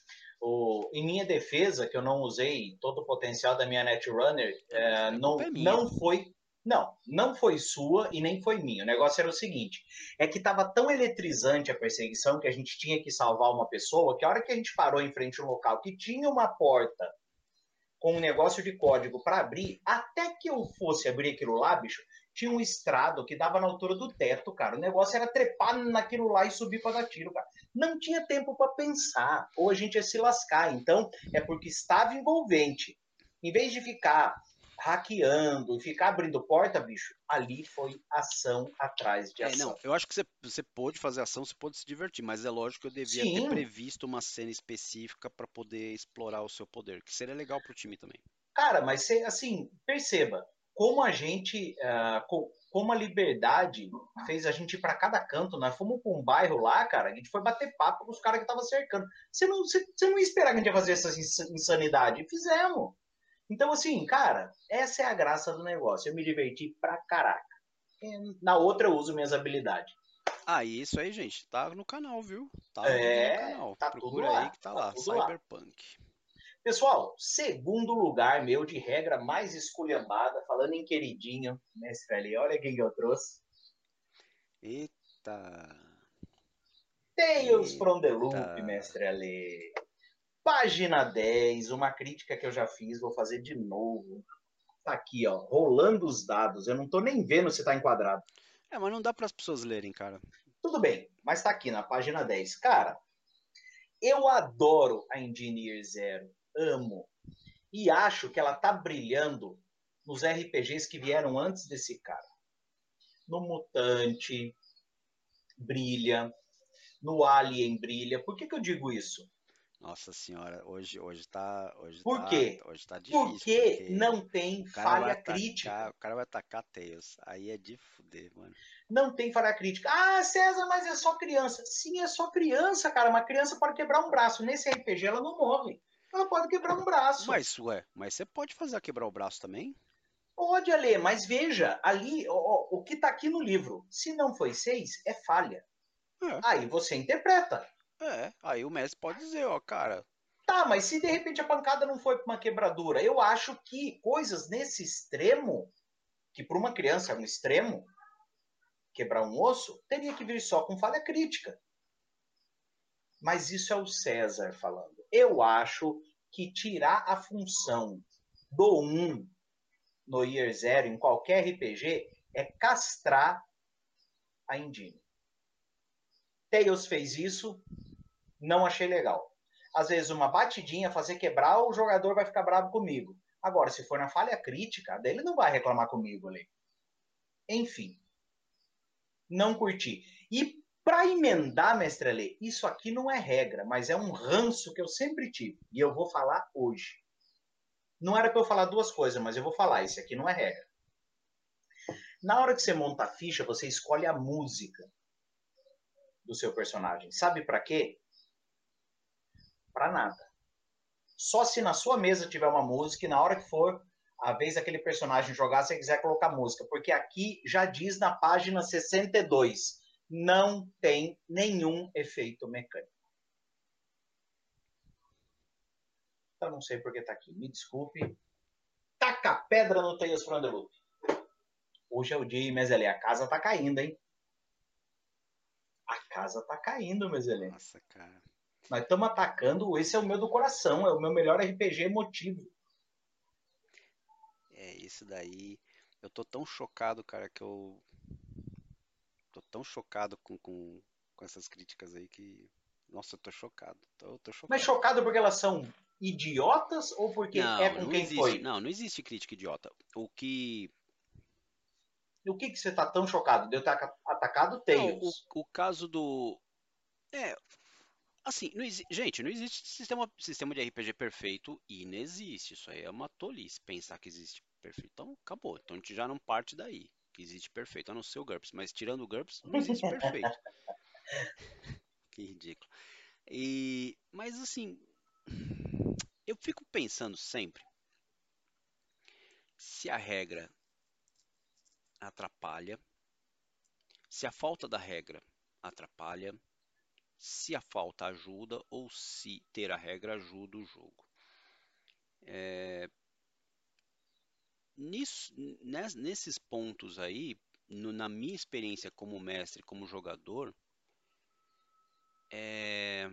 em minha defesa, que eu não usei todo o potencial da minha Netrunner, É, mas aí a culpa não, é minha. não foi. Não foi sua e nem foi minha. O negócio era o seguinte: é que estava tão eletrizante a perseguição que a gente tinha que salvar uma pessoa que a hora que a gente parou em frente a um local que tinha uma porta com um negócio de código para abrir, até que eu fosse abrir aquilo lá, bicho, tinha um estrado que dava na altura do teto, cara. O negócio era trepar naquilo lá e subir para dar tiro, cara. Não tinha tempo para pensar, ou a gente ia se lascar. Então, é porque estava envolvente. Em vez de ficar hackeando e ficar abrindo porta, bicho, ali foi ação atrás de Não, ação. eu acho que você pôde fazer ação, você pôde se divertir, mas é lógico que eu devia ter Sim, previsto uma cena específica para poder explorar o seu poder, que seria legal pro time também. cara, mas assim, perceba como a gente, como a liberdade fez a gente ir para cada canto. Nós fomos para um bairro lá, cara, a gente foi bater papo com os caras que estavam cercando. Você não ia esperar que a gente ia fazer essa insanidade. E fizemos. Então, assim, cara, essa é a graça do negócio. Eu me diverti pra caraca. Na outra, eu uso minhas habilidades. Ah, e isso aí, gente, tá no canal, viu? Tá no vídeo no É, canal. tá tudo Procura aí lá. que tá Tá lá, tudo lá. Cyberpunk. Pessoal, segundo lugar meu de regra mais esculhambada, falando em queridinho, mestre ali, olha quem que eu trouxe. Eita, Tales from the eita. Loop, mestre ali. Página 10, uma crítica que eu já fiz, vou fazer de novo. Tá aqui, ó, rolando os dados. Eu não tô nem vendo se tá enquadrado. Mas não dá para as pessoas lerem, cara. Tudo bem, mas tá aqui na página 10. Cara, eu adoro a Engineer Zero. Amo. E acho que ela tá brilhando nos RPGs que vieram antes desse cara. No Mutante, brilha. No Alien, brilha. Por que eu digo isso? Nossa senhora, hoje tá, hoje Por tá, quê? hoje tá difícil, Porque porque não tem o cara vai falha atacar, crítica. o cara vai atacar Tails. Aí é de fuder, mano. Não tem falha crítica. Ah, César, mas é só criança. Sim, é só criança, cara. Uma criança pode quebrar um braço. Nesse RPG ela não morre. Ela pode quebrar um braço. Mas você pode fazer quebrar o braço também? Pode, Alê, mas veja, ali, ó, o que está aqui no livro. Se não foi 6, é falha. Aí você interpreta. Aí o mestre pode dizer, ó, cara. Tá, mas se de repente a pancada não foi para uma quebradura, eu acho que coisas nesse extremo, que para uma criança é um extremo, quebrar um osso, teria que vir só com falha crítica. Mas isso é o César falando. Eu acho que tirar a função do 1 no Year Zero, em qualquer RPG, é castrar a engine. Tails fez isso, não achei legal. Às vezes uma batidinha, fazer quebrar, o jogador vai ficar bravo comigo. Agora, se for na falha crítica, daí ele não vai reclamar comigo ali. Enfim, não curti. E para emendar, mestre Alê, isso aqui não é regra, mas é um ranço que eu sempre tive. E eu vou falar hoje. Não era para eu falar duas coisas, mas eu vou falar. Esse aqui não é regra. Na hora que você monta a ficha, você escolhe a música do seu personagem. Sabe para quê? Para nada. Só se na sua mesa tiver uma música e na hora que for a vez daquele personagem jogar, se você quiser colocar música. Porque aqui já diz na página 62, não tem nenhum efeito mecânico. Eu não sei porque tá aqui. Me desculpe. Taca pedra no Tales from the Loop. Hoje é o dia, Mezelê. A casa tá caindo, hein? A casa tá caindo, Mezelê. Nossa, cara. Nós estamos atacando. Esse é o meu do coração. É o meu melhor RPG emotivo. Isso daí. Eu tô tão chocado, cara, que eu tô tão chocado com essas críticas aí que. Nossa, eu tô chocado. Tô Mas chocado. chocado porque elas são idiotas ou porque é Não, com não quem existe. foi? Não existe crítica idiota. O que. E o que você tá tão chocado? De eu ter atacado Não, Tails. o caso do. É, assim, gente, não existe sistema de RPG perfeito e inexiste. Isso aí é uma tolice pensar que existe perfeito. Então, acabou. Então a gente já não parte daí. Que existe perfeito, a não ser o GURPS. Mas tirando o GURPS, não existe perfeito. Que ridículo. Mas assim, eu fico pensando sempre se a regra atrapalha, se a falta da regra atrapalha, se a falta ajuda ou se ter a regra ajuda o jogo. Nesses pontos aí, na minha experiência como mestre, como jogador, é,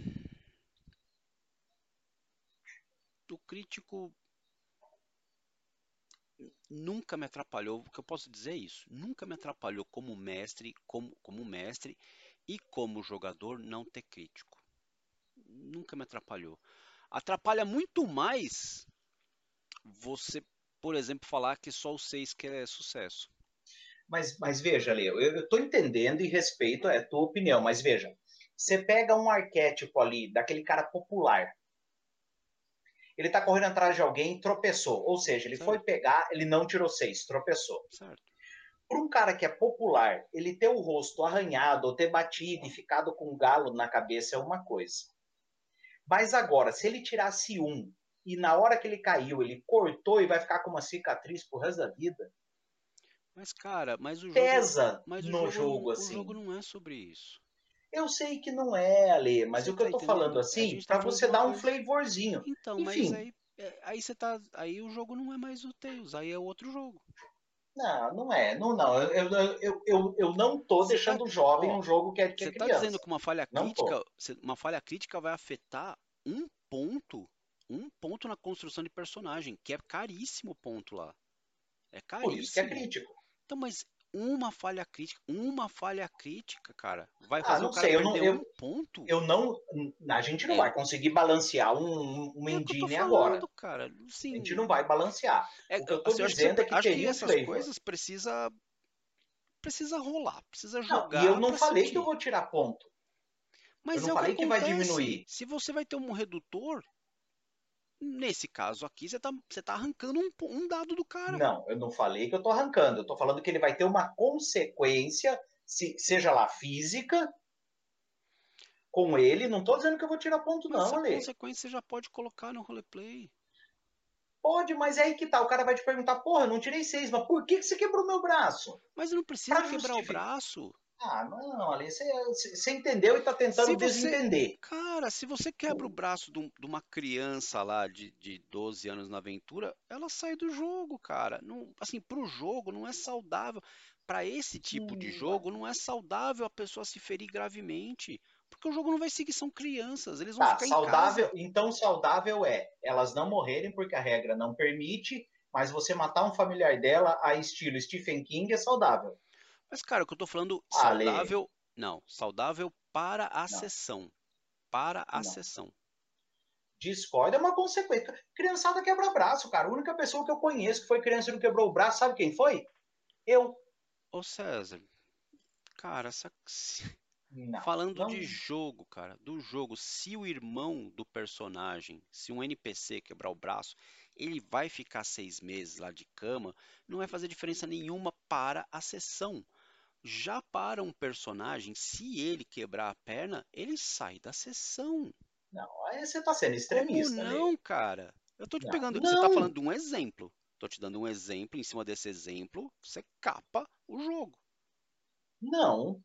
o crítico nunca me atrapalhou, o que eu posso dizer é isso, nunca me atrapalhou como mestre, como mestre e como jogador não ter crítico. Nunca me atrapalhou. Atrapalha muito mais você, por exemplo, falar que só o 6 que é sucesso. Mas veja, Leo, eu estou entendendo e respeito a tua opinião, mas veja, você pega um arquétipo ali daquele cara popular. Ele está correndo atrás de alguém, tropeçou. Ou seja, ele foi Certo, pegar, ele não tirou 6, tropeçou. certo. Para um cara que é popular, ele ter o rosto arranhado, ou ter batido e ficado com um galo na cabeça é uma coisa. Mas agora, se ele tirasse um e na hora que ele caiu, ele cortou e vai ficar com uma cicatriz pro resto da vida, Mas cara, pesa mas no jogo o jogo assim. não é sobre isso. Eu sei que não é, Ale, mas Você o que eu tá tô falando entendendo? A assim, gente tá para falando de você uma dar um coisa. flavorzinho. Então, mas Enfim, aí você tá, aí o jogo não é mais o Tails, aí é outro jogo. não é, não. Eu não tô Você tá, deixando jovem ó, um jogo que é você tá dizendo criança. que uma falha Não crítica, tô. uma falha crítica vai afetar um ponto na construção de personagem, que é caríssimo o ponto lá. É Por isso que é caríssimo. crítico. Então, mas uma falha crítica, cara, vai Ah, fazer o não cara sei, perder um ponto? eu não, a gente não É, vai conseguir balancear um é o que eu tô engine agora. falando, cara. A gente Sim, não vai balancear. O que eu estou assim, eu acho que você, dizendo é que acho que teria um essas flavor. coisas precisa rolar, precisa Não, e eu jogar não pra falei que eu sentir. vou tirar ponto. Eu Mas não é o que falei que vai acontece. diminuir. Se você vai ter um redutor, nesse caso aqui, você tá arrancando um dado do cara. Não, eu não falei que eu estou arrancando. Eu estou falando que ele vai ter uma consequência, seja lá física, com ele. Não estou dizendo que eu vou tirar ponto, Mas não, essa Ale. consequência você já pode colocar no roleplay. Pode, mas é aí que tá. O cara vai te perguntar, porra, eu não tirei 6, mas por que você quebrou meu braço? Mas não precisa Para quebrar o justificar. braço. Ah, não, Ale, você entendeu e está Se tentando você, desentender. cara, se você quebra o braço de uma criança lá de 12 anos na aventura, ela sai do jogo, cara. Não, assim, pro jogo não é saudável. Para esse tipo de jogo não é saudável a pessoa se ferir gravemente, porque o jogo não vai seguir, são crianças, eles vão Tá, ficar em casa. saudável. Então, saudável é elas não morrerem porque a regra não permite, mas você matar um familiar dela a estilo Stephen King é saudável. Mas, cara, o que eu tô falando Ale, saudável, não, saudável para a não, sessão, para a não. sessão. Discorda é uma consequência. Criançada quebra braço, cara. A única pessoa que eu conheço que foi criança e não quebrou o braço, sabe quem foi? Eu. Ô César, cara, Não, falando de não. jogo, cara, do jogo, se o irmão do personagem, se um NPC quebrar o braço, ele vai ficar 6 meses lá de cama, não vai fazer diferença nenhuma para a sessão. Já para um personagem, se ele quebrar a perna, ele sai da sessão. Não, aí você tá sendo Como extremista, Lê. não, cara? Eu tô te Não, pegando, você tá falando não, de um exemplo. Tô te dando um exemplo, em cima desse exemplo, você capa o jogo. não.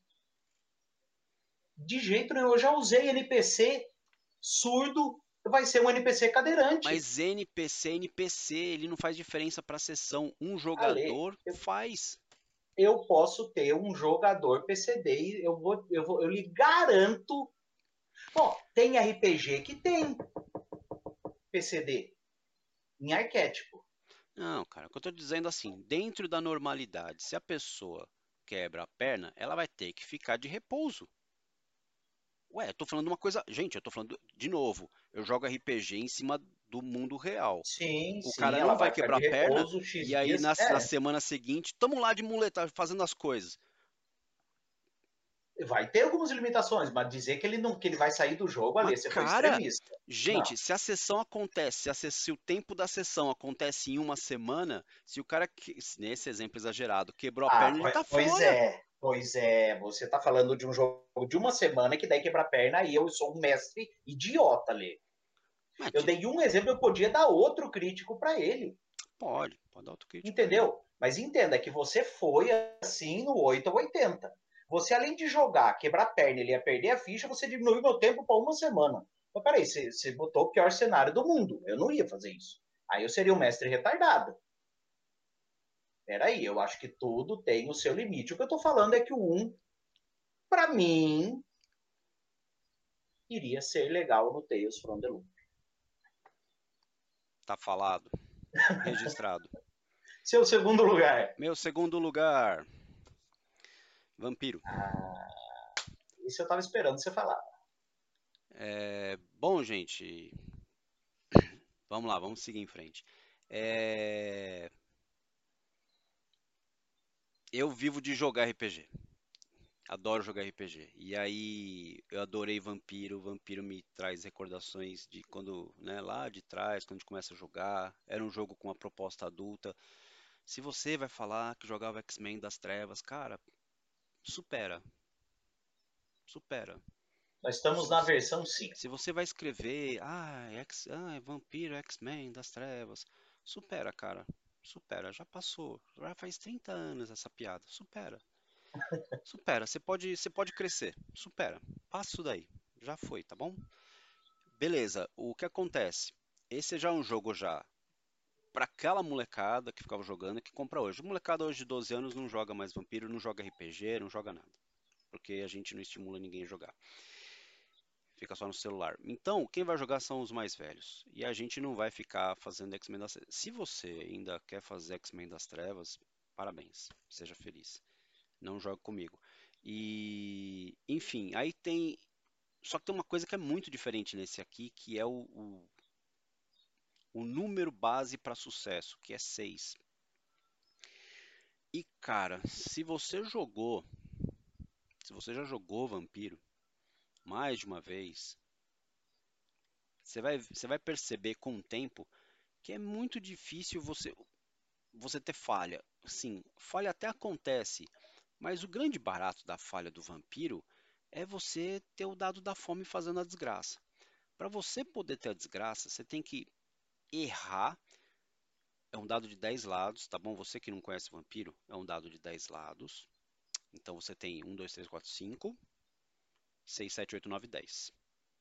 De jeito nenhum. Eu já usei NPC surdo, vai ser um NPC cadeirante. Mas NPC, ele não faz diferença para a sessão. Um Ale, jogador faz. eu posso ter um jogador PCD e eu lhe garanto. Ó, tem RPG que tem PCD em arquétipo. Não, cara, o que eu tô dizendo assim, dentro da normalidade, se a pessoa quebra a perna, ela vai ter que ficar de repouso. Ué, eu tô falando uma coisa. Gente, eu tô falando de novo. Eu jogo RPG em cima do mundo real. Sim, O sim, cara ela não vai vai ficar quebrar de a perna repouso e X aí dias. na semana seguinte, tamo lá de muleta fazendo as coisas. Vai ter algumas limitações, mas dizer que ele não, que ele vai sair do jogo Mas, ali, você foi cara, extremista. Não. gente, se a sessão acontece, se o tempo da sessão acontece em uma semana, se o cara, nesse exemplo exagerado, quebrou a Ah, perna, ele tá pois fora. é, pois é. Você tá falando de um jogo de uma semana que daí quebra a perna e eu sou um mestre idiota ali. Mas, Eu dei um exemplo, eu podia dar outro crítico para ele, pode dar autocrítico aí. entendeu? Mas entenda que você foi assim no 8 ou 80. Você, além de jogar, quebrar a perna, ele ia perder a ficha, você diminuiu meu tempo para uma semana. Mas peraí, você botou o pior cenário do mundo. Eu não ia fazer isso. Aí eu seria um mestre retardado. Peraí, eu acho que tudo tem o seu limite. O que eu tô falando é que o 1, para mim, iria ser legal no Tales from the Loop. Tá falado, registrado. Seu segundo lugar. Meu segundo lugar, Vampiro. Isso eu tava esperando você falar. Bom, gente, vamos lá, vamos seguir em frente. É, Eu vivo de jogar RPG. Adoro jogar RPG. E aí eu adorei Vampiro. Vampiro me traz recordações de quando, né, lá de trás, quando a gente começa a jogar. Era um jogo com uma proposta adulta. Se você vai falar que jogava X-Men das Trevas, cara, supera, supera. Nós estamos Se na você, versão 5. se você vai escrever, é Vampiro, X-Men das Trevas, supera, cara. Supera, já passou. Já faz 30 anos essa piada. Supera. Supera, você pode crescer. Supera. Passa isso daí. Já foi, tá bom? Beleza. O que acontece? Esse já é um jogo já para aquela molecada que ficava jogando que compra hoje. A molecada hoje de 12 anos não joga mais Vampiro, não joga RPG, não joga nada, porque a gente não estimula ninguém a jogar. Fica só no celular. Então, quem vai jogar são os mais velhos. E a gente não vai ficar fazendo X-Men das Trevas. Se você ainda quer fazer X-Men das Trevas, parabéns. Seja feliz. Não joga comigo. E, enfim, aí tem. Só que tem uma coisa que é muito diferente nesse aqui, que é o número base para sucesso, que é 6. E, cara, se você já jogou Vampiro mais de uma vez, você vai perceber com o tempo que é muito difícil você ter falha. Sim, falha até acontece, mas o grande barato da falha do vampiro é você ter o dado da fome fazendo a desgraça. Para você poder ter a desgraça, você tem que errar. É um dado de 10 lados, tá bom? Você que não conhece vampiro, é um dado de 10 lados. Então você tem 1, 2, 3, 4, 5, 6, 7, 8, 9, 10.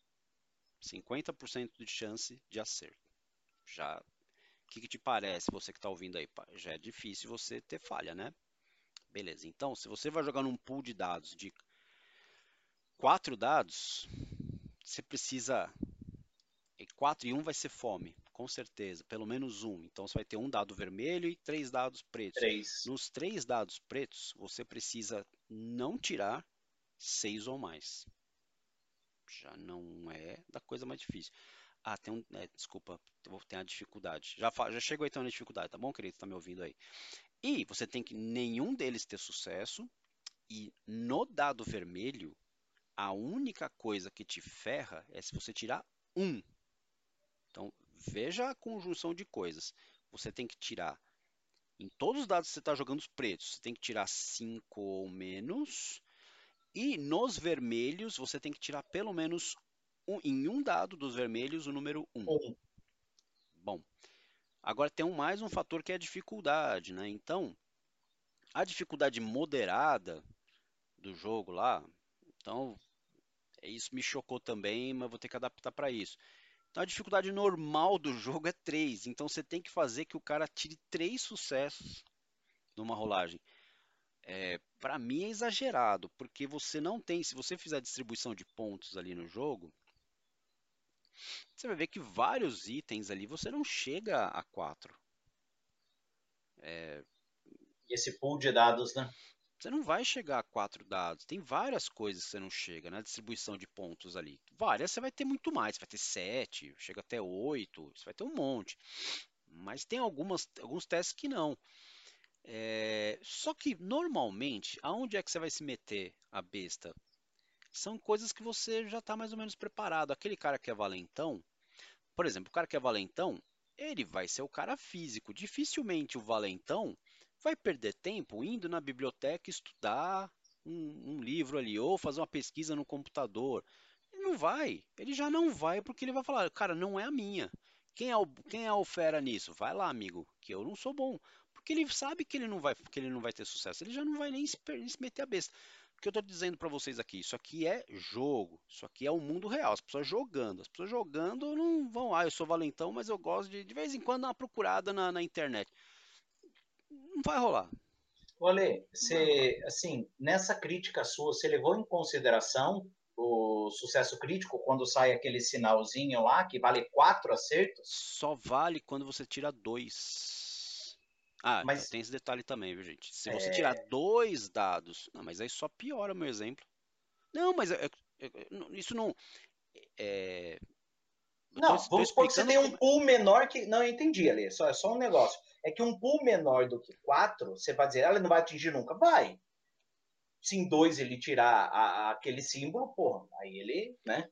50% de chance de acerto. Já, o que te parece, você que está ouvindo aí? Já é difícil você ter falha, né? Beleza, então se você vai jogar num pool de dados de 4 dados, você precisa. 4 e 1 vai ser fome, com certeza, pelo menos um. Então você vai ter um dado vermelho e 3 dados pretos. 3. Nos 3 dados pretos, você precisa não tirar 6 ou mais. Já não é da coisa mais difícil. Ah, tem um. Desculpa, tem a dificuldade. Já chegou então na dificuldade, tá bom, querido? Tá me ouvindo aí? E você tem que nenhum deles ter sucesso. E no dado vermelho, a única coisa que te ferra é se você tirar um. Então, veja a conjunção de coisas. Você tem que tirar, em todos os dados que você está jogando os pretos, você tem que tirar 5 ou menos. E nos vermelhos, você tem que tirar pelo menos em um dado dos vermelhos o número um. 1. Bom, agora tem mais um fator que é a dificuldade, né? Então, a dificuldade moderada do jogo lá, então, isso me chocou também, mas vou ter que adaptar para isso. Então a dificuldade normal do jogo é 3. Então você tem que fazer que o cara tire 3 sucessos numa rolagem. Para mim é exagerado, porque você não tem. Se você fizer distribuição de pontos ali no jogo, você vai ver que vários itens ali você não chega a 4. Esse pool de dados, né? Você não vai chegar a 4 dados. Tem várias coisas que você não chega na distribuição de pontos ali. Várias você vai ter muito mais. Você vai ter 7, chega até 8, você vai ter um monte. Mas tem alguns testes que não. Só que normalmente, aonde é que você vai se meter a besta? São coisas que você já está mais ou menos preparado. Aquele cara que é valentão, por exemplo, o cara que é valentão, ele vai ser o cara físico. Dificilmente o valentão vai perder tempo indo na biblioteca estudar um livro ali ou fazer uma pesquisa no computador. Ele não vai. Ele já não vai porque ele vai falar, cara, não é a minha. Quem é o fera nisso? Vai lá, amigo, que eu não sou bom. Porque ele sabe que ele não vai ter sucesso. Ele já não vai nem se meter a besta. O que eu estou dizendo para vocês aqui, isso aqui é jogo, isso aqui é o mundo real, as pessoas jogando não vão, eu sou valentão, mas eu gosto de vez em quando dar uma procurada na internet. Não vai rolar, Olê, não vai rolar. você, assim, nessa crítica sua, você levou em consideração o sucesso crítico quando sai aquele sinalzinho lá que vale 4 acertos? Só vale quando você tira 2. Ah, Mas tem esse detalhe também, viu, gente? Se você tirar 2 dados, não, mas aí só piora o meu exemplo. Não, mas isso não. É, eu tô, não, tô vamos supor que você explicando tem um como. pool menor que. Não, eu entendi, Ale, é só um negócio. É que um pool menor do que 4, você vai dizer, ela não vai atingir nunca. Vai. Se em 2 ele tirar aquele símbolo, porra, aí ele, né?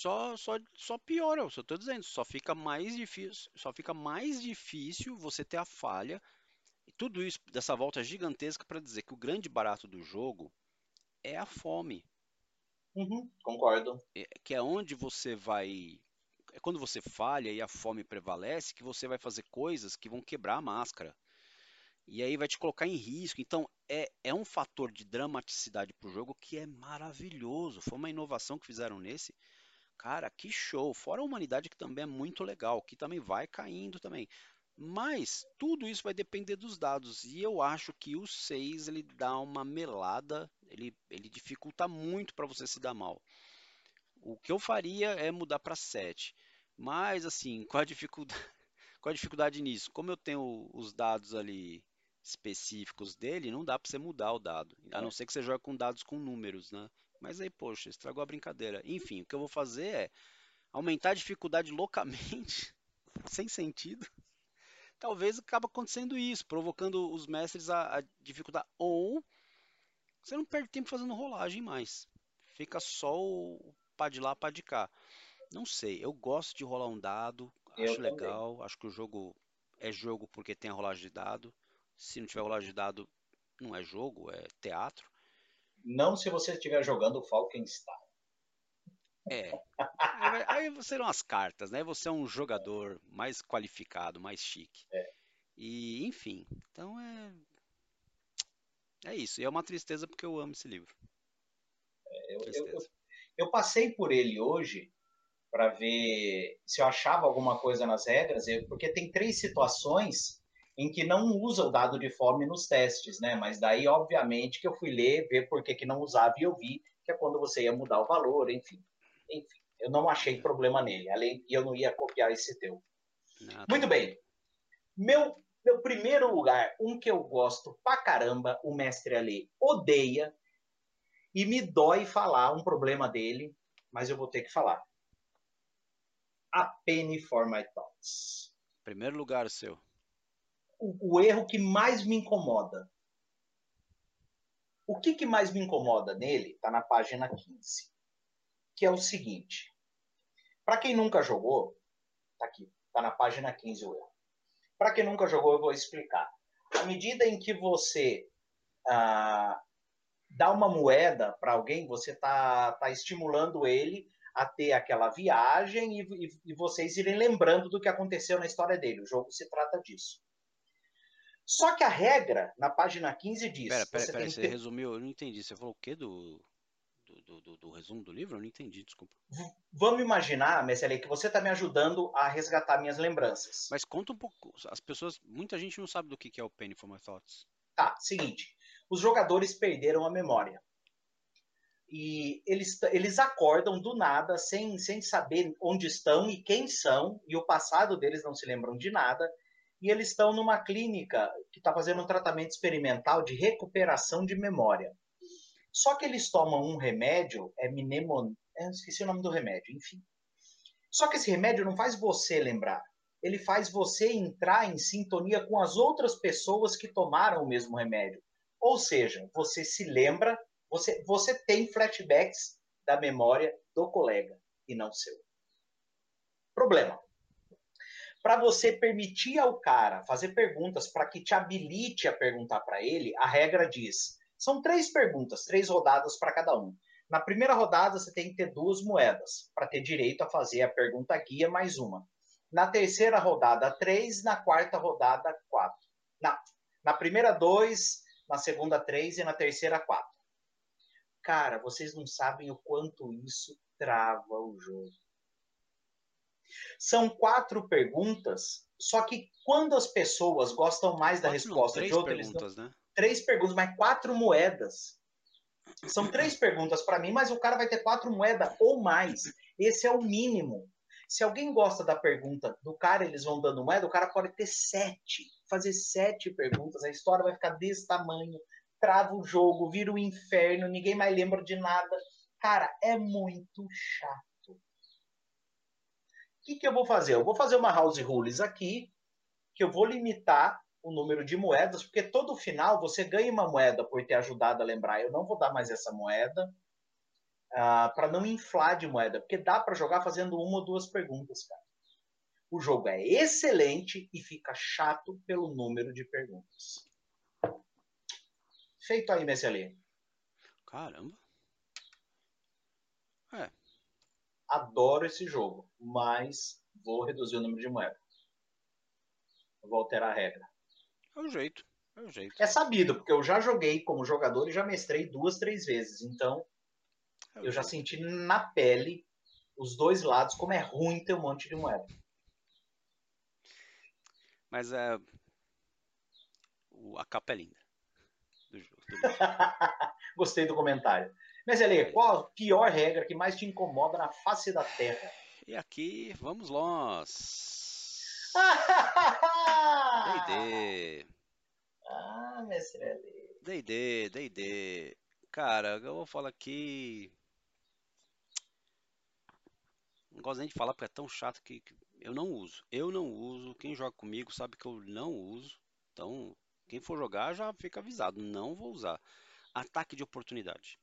Só piora, eu só tô dizendo, só fica mais difícil você ter a falha. E tudo isso dessa volta gigantesca para dizer que o grande barato do jogo é a fome, Uhum, concordo. que é onde você vai. É quando você falha e a fome prevalece que você vai fazer coisas que vão quebrar a máscara. E aí vai te colocar em risco. Então é um fator de dramaticidade pro jogo que é maravilhoso. Foi uma inovação que fizeram nesse. Cara, que show! Fora a humanidade que também é muito legal, que também vai caindo também. Mas tudo isso vai depender dos dados. E eu acho que o 6 ele dá uma melada, ele dificulta muito para você se dar mal. O que eu faria é mudar para 7. Mas, assim, qual a dificuldade nisso? Como eu tenho os dados ali específicos dele, não dá para você mudar o dado. A não ser que você jogue com dados com números, né? Mas aí, poxa, estragou a brincadeira. Enfim, o que eu vou fazer é aumentar a dificuldade loucamente, sem sentido. Talvez acabe acontecendo isso, provocando os mestres a dificultar. Ou você não perde tempo fazendo rolagem mais. Fica só o pá de lá, pá de cá. Não sei, eu gosto de rolar um dado, Eu acho também. legal, acho que o jogo é jogo porque tem a rolagem de dado. Se não tiver rolagem de dado, não é jogo, é teatro. Não se você estiver jogando Falkenstein. É. Aí serão as cartas, né? Você é um jogador mais qualificado, mais chique. E, enfim, então é isso. E é uma tristeza porque eu amo esse livro. Eu, eu, eu, Tristeza. eu passei por ele hoje para ver se eu achava alguma coisa nas regras, porque tem 3 situações em que não usa o dado de fome nos testes, né? Mas daí, obviamente, que eu fui ler, ver por que, que não usava e eu vi que é quando você ia mudar o valor, enfim. Enfim, eu não achei É. problema nele, além e eu não ia copiar esse teu. Ah, tá Muito bom. bem. Meu primeiro lugar, um que eu gosto pra caramba, o mestre ali odeia e me dói falar um problema dele, mas eu vou ter que falar. A Penny for My Thoughts. Primeiro lugar o seu. O erro que mais me incomoda. O que mais me incomoda nele está na página 15, que é o seguinte. Para quem nunca jogou, tá aqui, tá na página 15 o erro. Para quem nunca jogou, eu vou explicar. À medida em que você dá uma moeda para alguém, você tá estimulando ele a ter aquela viagem e vocês irem lembrando do que aconteceu na história dele. O jogo se trata disso. Só que a regra, na página 15, Pera, diz: pera, você pera, tem que você ter. resumiu, eu não entendi. Você falou o quê do resumo do livro? Eu não entendi, desculpa. Vamos imaginar, Messele, que você está me ajudando a resgatar minhas lembranças. Mas conta um pouco, as pessoas, muita gente não sabe do que é o Penny for My Thoughts. Tá, seguinte. Os jogadores perderam a memória. E eles acordam do nada, sem saber onde estão e quem são, e o passado deles não se lembram de nada. E eles estão numa clínica que está fazendo um tratamento experimental de recuperação de memória. Só que eles tomam um remédio, esqueci o nome do remédio, enfim. Só que esse remédio não faz você lembrar. Ele faz você entrar em sintonia com as outras pessoas que tomaram o mesmo remédio. Ou seja, você se lembra, você tem flashbacks da memória do colega e não seu. Problema. Para você permitir ao cara fazer perguntas para que te habilite a perguntar para ele, a regra diz: são 3 perguntas, 3 rodadas para cada um. Na primeira rodada, você tem que ter 2 moedas para ter direito a fazer a pergunta guia mais uma. Na terceira rodada, 3. Na quarta rodada, 4. Na primeira, 2. Na segunda, 3. E na terceira, 4. Cara, vocês não sabem o quanto isso trava o jogo. São 4 perguntas, só que quando as pessoas gostam mais da 4 não, resposta de 3 outra, eles dão perguntas, né? 3 perguntas, mas 4 moedas. São 3 perguntas para mim, mas o cara vai ter 4 moedas ou mais. Esse é o mínimo. Se alguém gosta da pergunta do cara, eles vão dando moeda, o cara pode ter 7. Fazer 7 perguntas, a história vai ficar desse tamanho, trava o jogo, vira o inferno, ninguém mais lembra de nada. Cara, é muito chato. O que eu vou fazer? Eu vou fazer uma house rules aqui, que eu vou limitar o número de moedas, porque todo final você ganha uma moeda por ter ajudado a lembrar. Eu não vou dar mais essa moeda para não inflar de moeda, porque dá para jogar fazendo 1 ou 2 perguntas, cara. O jogo é excelente e fica chato pelo número de perguntas. Feito aí, Messiali. Caramba. É, Adoro esse jogo, mas vou reduzir o número de moedas. Vou alterar a regra. é o jeito. É o jeito. É sabido, porque eu já joguei como jogador e já mestrei 2, 3 vezes. Então, É o eu já jeito. senti na pele os dois lados como é ruim ter um monte de moeda. Mas a capa é linda do livro. Gostei do comentário. Mas, Ale, qual a pior regra que mais te incomoda na face da Terra? E aqui, vamos nós. D&D. Ah, mestre Ale. D&D, D&D. Cara, eu vou falar aqui. Não gosto nem de falar porque é tão chato que eu não uso. Eu não uso. Quem joga comigo sabe que eu não uso. Então, quem for jogar já fica avisado. Não vou usar. Ataque de oportunidade.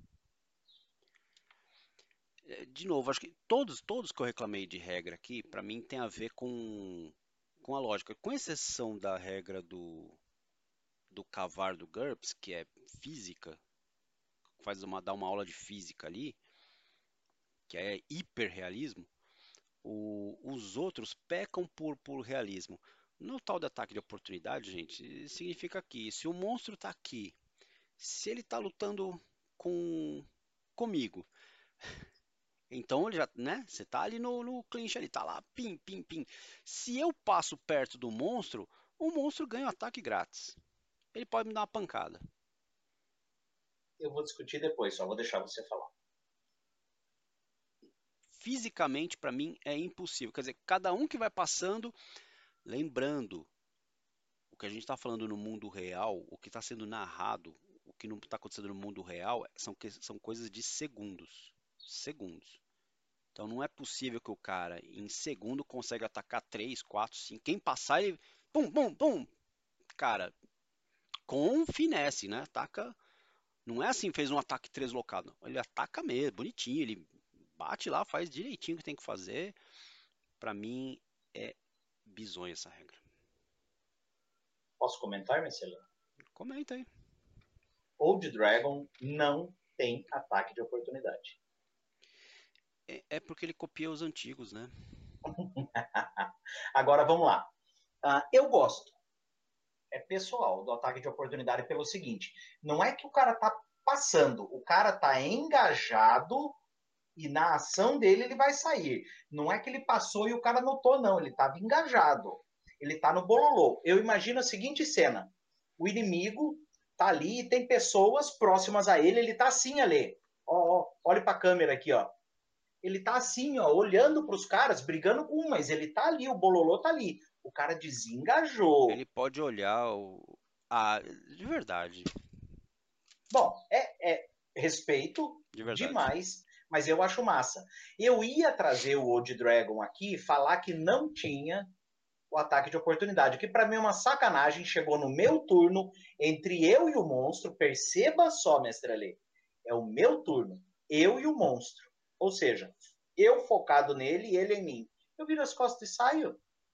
De novo, acho que todos que eu reclamei de regra aqui, pra mim tem a ver com a lógica. Com exceção da regra do cavar do GURPS, que é física, dá uma aula de física ali, que é hiperrealismo. Os outros pecam por realismo. No tal de ataque de oportunidade, gente, significa que se o monstro tá aqui, se ele tá lutando com comigo, então ele já, né? Você tá ali no clinch ali, tá lá, pim, pim, pim. Se eu passo perto do monstro, o monstro ganha um ataque grátis. Ele pode me dar uma pancada. Eu vou discutir depois, só vou deixar você falar. Fisicamente, pra mim, é impossível. Quer dizer, cada um que vai passando, lembrando o que a gente está falando no mundo real, o que está sendo narrado, o que não está acontecendo no mundo real, são coisas de segundos. Segundos. Então não é possível que o cara em segundo consiga atacar 3, 4, 5. Quem passar, ele. Pum, pum, pum. Cara, com finesse, né? Ataca. Não é assim, fez um ataque translocado. Ele ataca mesmo, bonitinho. Ele bate lá, faz direitinho o que tem que fazer. Pra mim é bizonha essa regra. Posso comentar, Marcelo? Comenta aí. Old Dragon não tem ataque de oportunidade. É porque ele copia os antigos, né? Agora vamos lá. Eu gosto. É pessoal do ataque de oportunidade pelo seguinte: não é que o cara tá passando, o cara tá engajado e na ação dele ele vai sair. Não é que ele passou e o cara notou, não. Ele estava engajado. Ele tá no bololô. Eu imagino a seguinte cena: o inimigo tá ali e tem pessoas próximas a ele. Ele tá assim, ali. Ó, ó, olhe para a câmera aqui, ó. Ele tá assim, ó, olhando para os caras, brigando com um, mas ele tá ali, o bololô tá ali. O cara desengajou. Ele pode olhar o. Ah, de verdade. Bom, é respeito De verdade. demais, mas eu acho massa. Eu ia trazer o Old Dragon aqui e falar que não tinha o ataque de oportunidade, que para mim é uma sacanagem. Chegou no meu turno, entre eu e o monstro, perceba só, mestre Ale, é o meu turno, eu e o monstro. Ou seja, eu focado nele e ele em mim. Eu viro as costas e saio.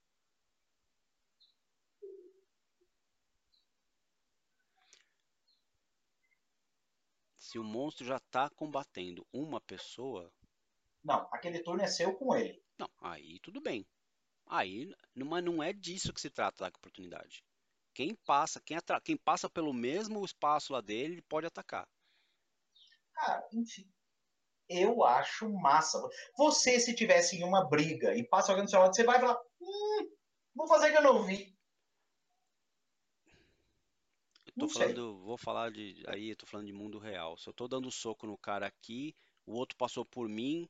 Se o monstro já tá combatendo uma pessoa, Não, aquele turno é seu com ele. não, aí tudo bem. Aí, mas não é disso que se trata da oportunidade. Quem passa pelo mesmo espaço lá dele, ele pode atacar. Cara, enfim. Eu acho massa. Você, se tivesse em uma briga e passa alguém do seu lado, você vai falar: vou fazer que eu não vi. Eu tô Não sei. falando, vou falar de, aí eu tô falando de mundo real. Se eu tô dando soco no cara aqui, o outro passou por mim,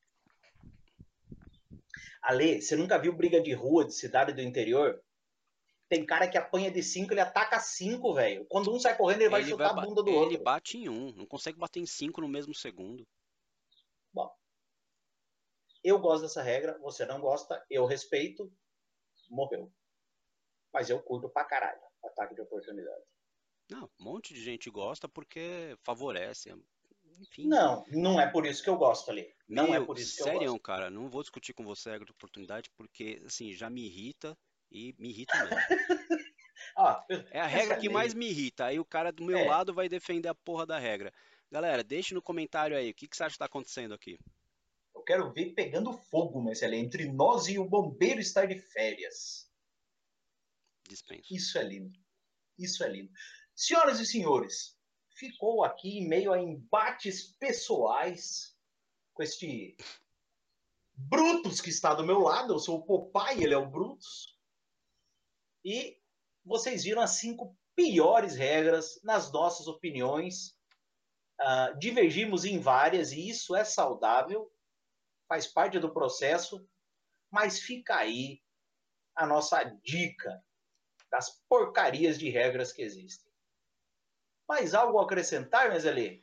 Ale, você nunca viu briga de rua de cidade do interior? Tem cara que apanha de 5, ele ataca 5, velho. Quando um sai correndo, ele vai chutar a bunda do ele outro. bate em um, não consegue bater em 5 no mesmo segundo. Bom, eu gosto dessa regra, você não gosta, eu respeito, morreu. Mas eu curto pra caralho ataque de oportunidade. Não, um monte de gente gosta porque favorece, enfim. Não, não é por isso que eu gosto ali. Não é Meu, por isso que eu sério, gosto. cara, não vou discutir com você a regra de oportunidade porque, assim, já me irrita e me irrita mesmo. Ah, É a mas regra que mais ali, me irrita. Aí o cara do meu é, lado vai defender a porra da regra. Galera, deixe no comentário aí, o que que você acha que tá acontecendo aqui? eu quero ver pegando fogo, mas ali, entre nós e o bombeiro estar de férias. Dispenso. Isso é lindo. Isso é lindo. Senhoras e senhores, ficou aqui em meio a embates pessoais com este Brutus que está do meu lado. Eu sou o Popeye, ele é o Brutus. E vocês viram as 5 piores regras nas nossas opiniões. Divergimos em várias e isso é saudável, faz parte do processo, mas fica aí a nossa dica das porcarias de regras que existem. Mais algo a acrescentar, Mezelê?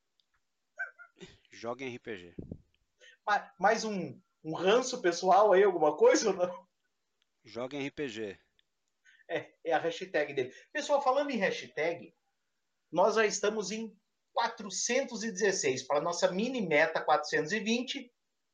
Joga em RPG. Mais um ranço pessoal aí, alguma coisa ou não? Joga em RPG. É a hashtag dele. Pessoal, falando em hashtag, nós já estamos em 416 para a nossa mini meta 420.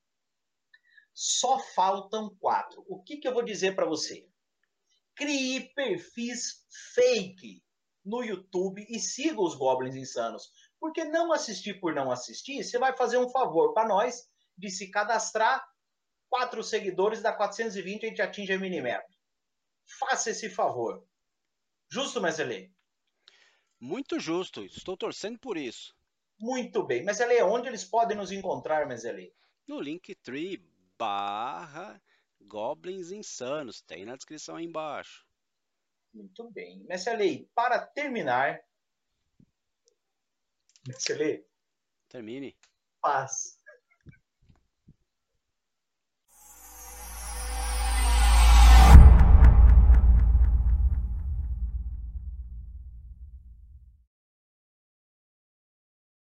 Só faltam 4. O que eu vou dizer para você? Crie perfis fake no YouTube e siga os Goblins Insanos. Porque não assistir por não assistir, você vai fazer um favor para nós de se cadastrar. 4 seguidores dá 420 e a gente atinge a minimeta. Faça esse favor. Justo, Mezelê? Muito justo. Estou torcendo por isso. Muito bem. Mezelê, onde eles podem nos encontrar, Mezelê? No Linktree barra Goblins Insanos. Tem na descrição aí embaixo. Muito bem. Mezelê, para terminar, Mezelê, Termine. paz.